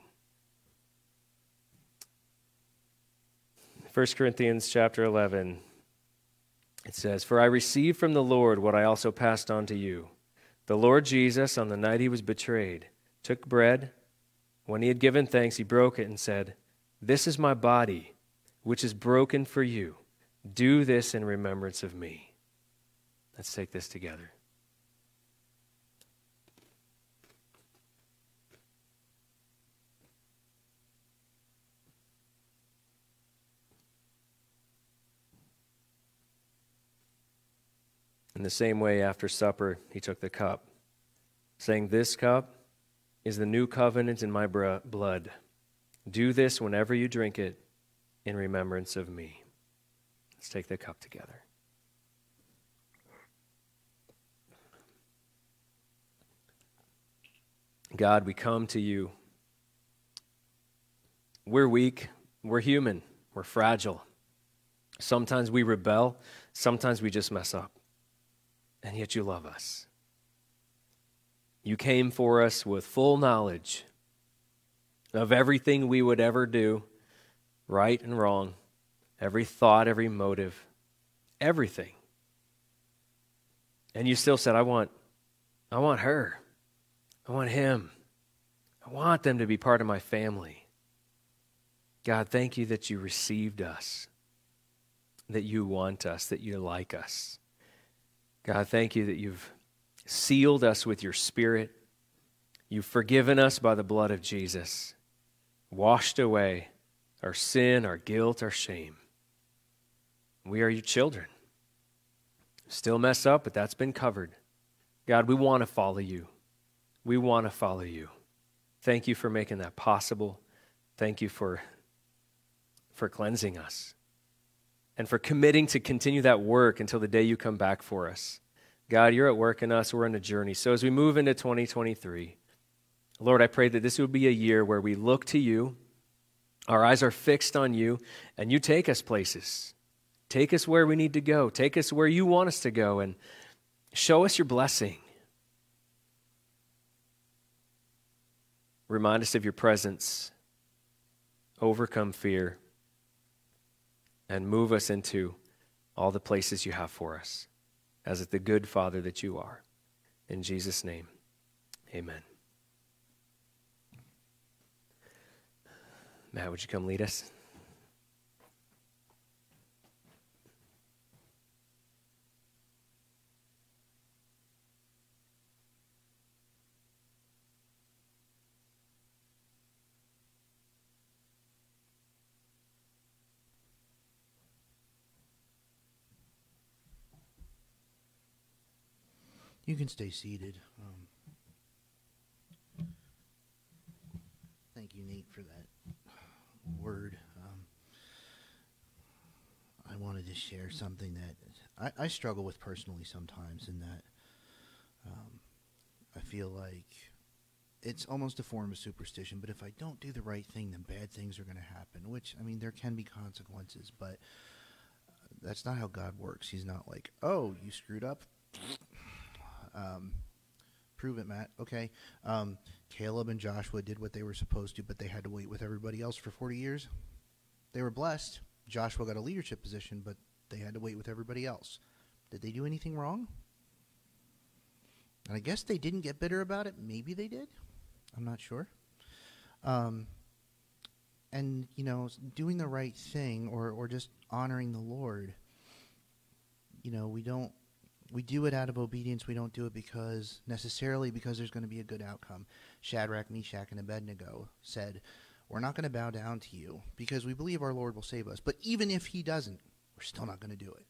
B: First Corinthians chapter eleven, it says, "For I received from the Lord what I also passed on to you. The Lord Jesus, on the night he was betrayed, took bread. When he had given thanks, he broke it and said, 'This is my body, which is broken for you. Do this in remembrance of me.'" Let's take this together. In the same way, after supper, he took the cup, saying, "This cup is the new covenant in my blood. Do this whenever you drink it in remembrance of me." Let's take the cup together. God, we come to you. We're weak. We're human. We're fragile. Sometimes we rebel. Sometimes we just mess up. And yet you love us. You came for us with full knowledge of everything we would ever do, right and wrong, every thought, every motive, everything. And you still said, I want, I want her. I want him. I want them to be part of my family. God, thank you that you received us, that you want us, that you like us. God, thank you that you've sealed us with your Spirit. You've forgiven us by the blood of Jesus, washed away our sin, our guilt, our shame. We are your children. Still mess up, but that's been covered. God, we want to follow you. We want to follow you. Thank you for making that possible. Thank you for, for cleansing us and for committing to continue that work until the day you come back for us. God, you're at work in us. We're on a journey. So as we move into twenty twenty-three, Lord, I pray that this would be a year where we look to you, our eyes are fixed on you, and you take us places. Take us where we need to go. Take us where you want us to go, and show us your blessing. Remind us of your presence. Overcome fear. And move us into all the places you have for us. as the good Father that you are. In Jesus' name, amen. Matt, would you come lead us?
A: You can stay seated. Um, thank you, Nate, for that word. Um, I wanted to share something that I, I struggle with personally sometimes, in that um, I feel like it's almost a form of superstition, but if I don't do the right thing, then bad things are going to happen, which, I mean, there can be consequences, but that's not how God works. He's not like, oh, you screwed up. Um, prove it, Matt. Okay. Um, Caleb and Joshua did what they were supposed to, but they had to wait with everybody else for forty years. They were blessed. Joshua got a leadership position, but they had to wait with everybody else. Did they do anything wrong? And I guess they didn't get bitter about it. Maybe they did. I'm not sure. Um, and, you know, doing the right thing, or, or just honoring the Lord, you know, we don't, We do it out of obedience. We don't do it because necessarily because there's going to be a good outcome. Shadrach, Meshach, and Abednego said, we're not going to bow down to you because we believe our Lord will save us. But even if he doesn't, we're still not going to do it.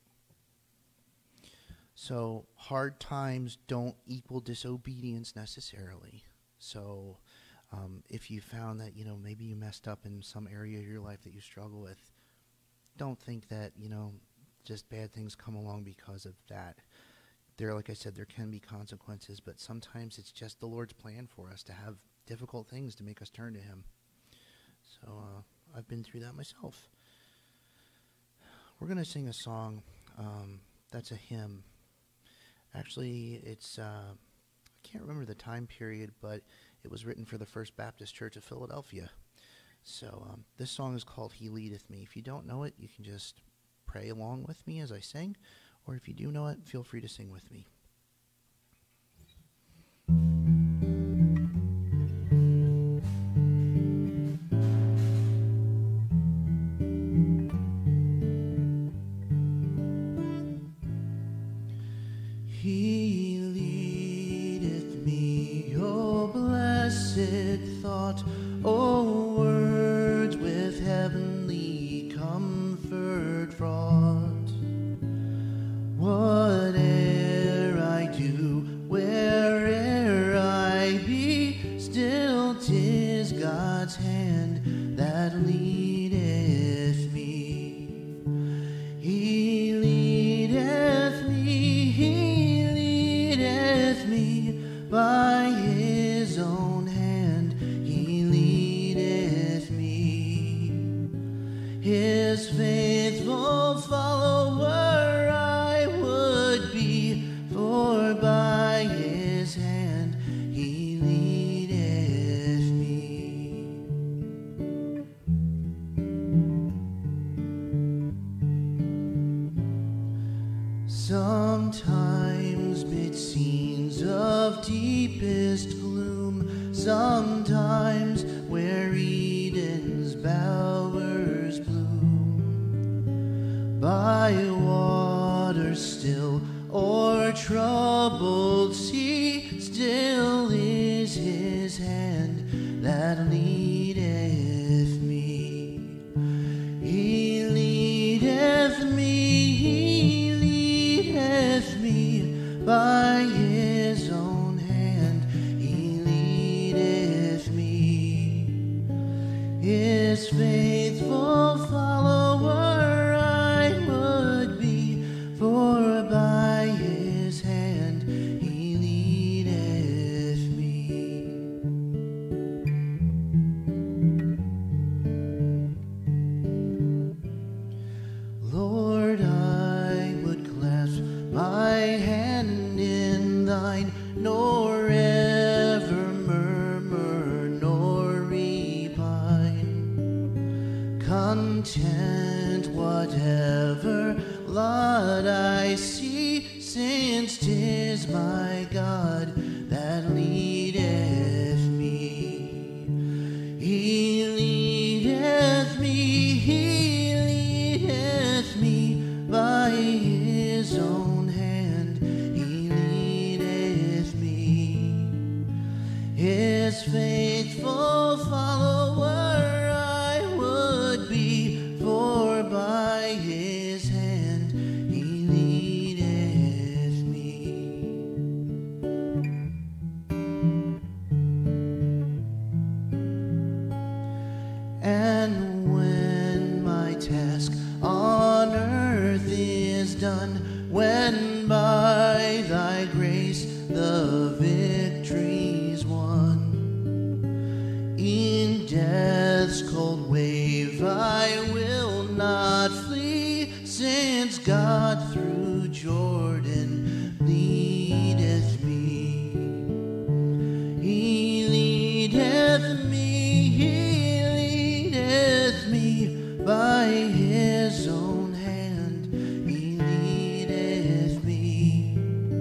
A: So hard times don't equal disobedience necessarily. So um, if you found that, you know, maybe you messed up in some area of your life that you struggle with, don't think that, you know, just bad things come along because of that. There, like I said, there can be consequences, but sometimes it's just the Lord's plan for us to have difficult things to make us turn to him. So uh, I've been through that myself. We're going to sing a song um, that's a hymn. Actually, it's, uh, I can't remember the time period, but it was written for the First Baptist Church of Philadelphia. So um, this song is called He Leadeth Me. If you don't know it, you can just pray along with me as I sing. Or if you do know it, feel free to sing with me. He leadeth me, O blessed thought, O words with heavenly comfort fraught. Whate'er I do, where'er I be, still 'tis God's hand that leadeth me. He leadeth me, he leadeth me, by his own hand he leadeth me. His faithful follower for by his hand he leadeth me. Sometimes mid scenes of deepest gloom, sometimes where Eden's bowers bloom, by water still or troubled sea, still is his hand that leadeth me. He leadeth me, he leadeth me, by his own hand he leadeth me. His faithful follower I would be, for by his hand he leadeth me. Lord, I would clasp my hand in thine, nor ever murmur nor repine, content whatever lot I see, since 'tis my God that leadeth me. He leadeth me, he leadeth me by his own hand. He leadeth me, his faithful follower I would be, for by his hand he leadeth me. And when my task on earth is done, when by thy grace the victory's won, in death's cold wave I will not flee, since God through Jordan leadeth me. He leadeth me, he leadeth me by his own hand. He leadeth me,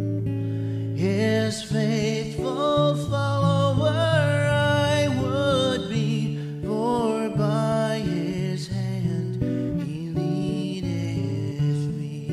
A: his faithful follower I would be, for by his hand he leadeth me.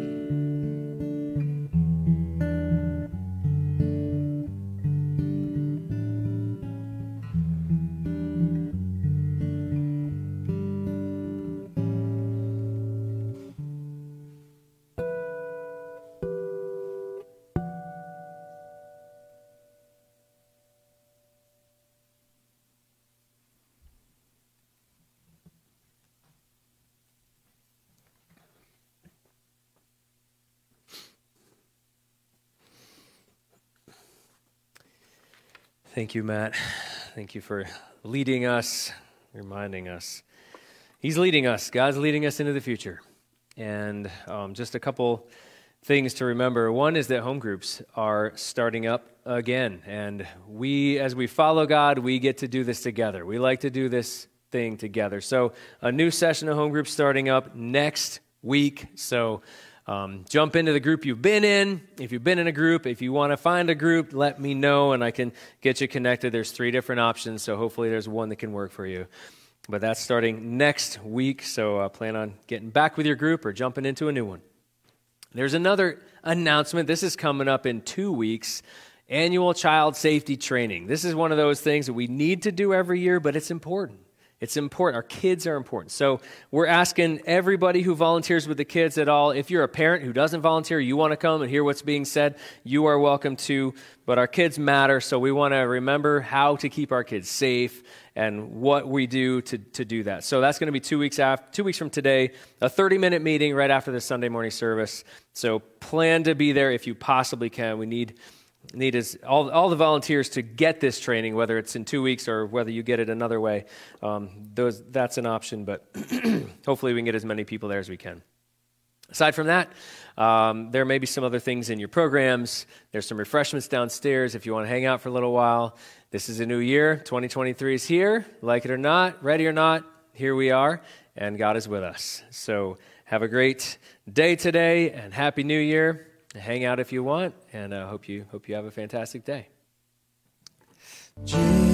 B: Thank you, Matt. Thank you for leading us, reminding us. He's leading us. God's leading us into the future. And um, just a couple things to remember. One is that home groups are starting up again. And we, as we follow God, we get to do this together. We like to do this thing together. So a new session of home groups starting up next week. So Um, jump into the group you've been in. If you've been in a group, if you want to find a group, let me know and I can get you connected. There's three different options, so hopefully there's one that can work for you. But that's starting next week, so uh, plan on getting back with your group or jumping into a new one. There's another announcement. This is coming up in two weeks. Annual child safety training. This is one of those things that we need to do every year, but it's important. It's important. Our kids are important. So we're asking everybody who volunteers with the kids at all, if you're a parent who doesn't volunteer, you want to come and hear what's being said, you are welcome to. But our kids matter, so we want to remember how to keep our kids safe and what we do to, to do that. So that's going to be two weeks after, two weeks from today, a thirty-minute meeting right after the Sunday morning service. So plan to be there if you possibly can. We need... Need is all, all the volunteers to get this training, whether it's in two weeks or whether you get it another way. Um, those that's an option, but hopefully we can get as many people there as we can. Aside from that, um, there may be some other things in your programs. There's some refreshments downstairs if you want to hang out for a little while. This is a new year. twenty twenty-three is here. Like it or not, ready or not, here we are, and God is with us. So have a great day today, and Happy New Year. Hang out if you want, and I uh, hope you hope you have a fantastic day.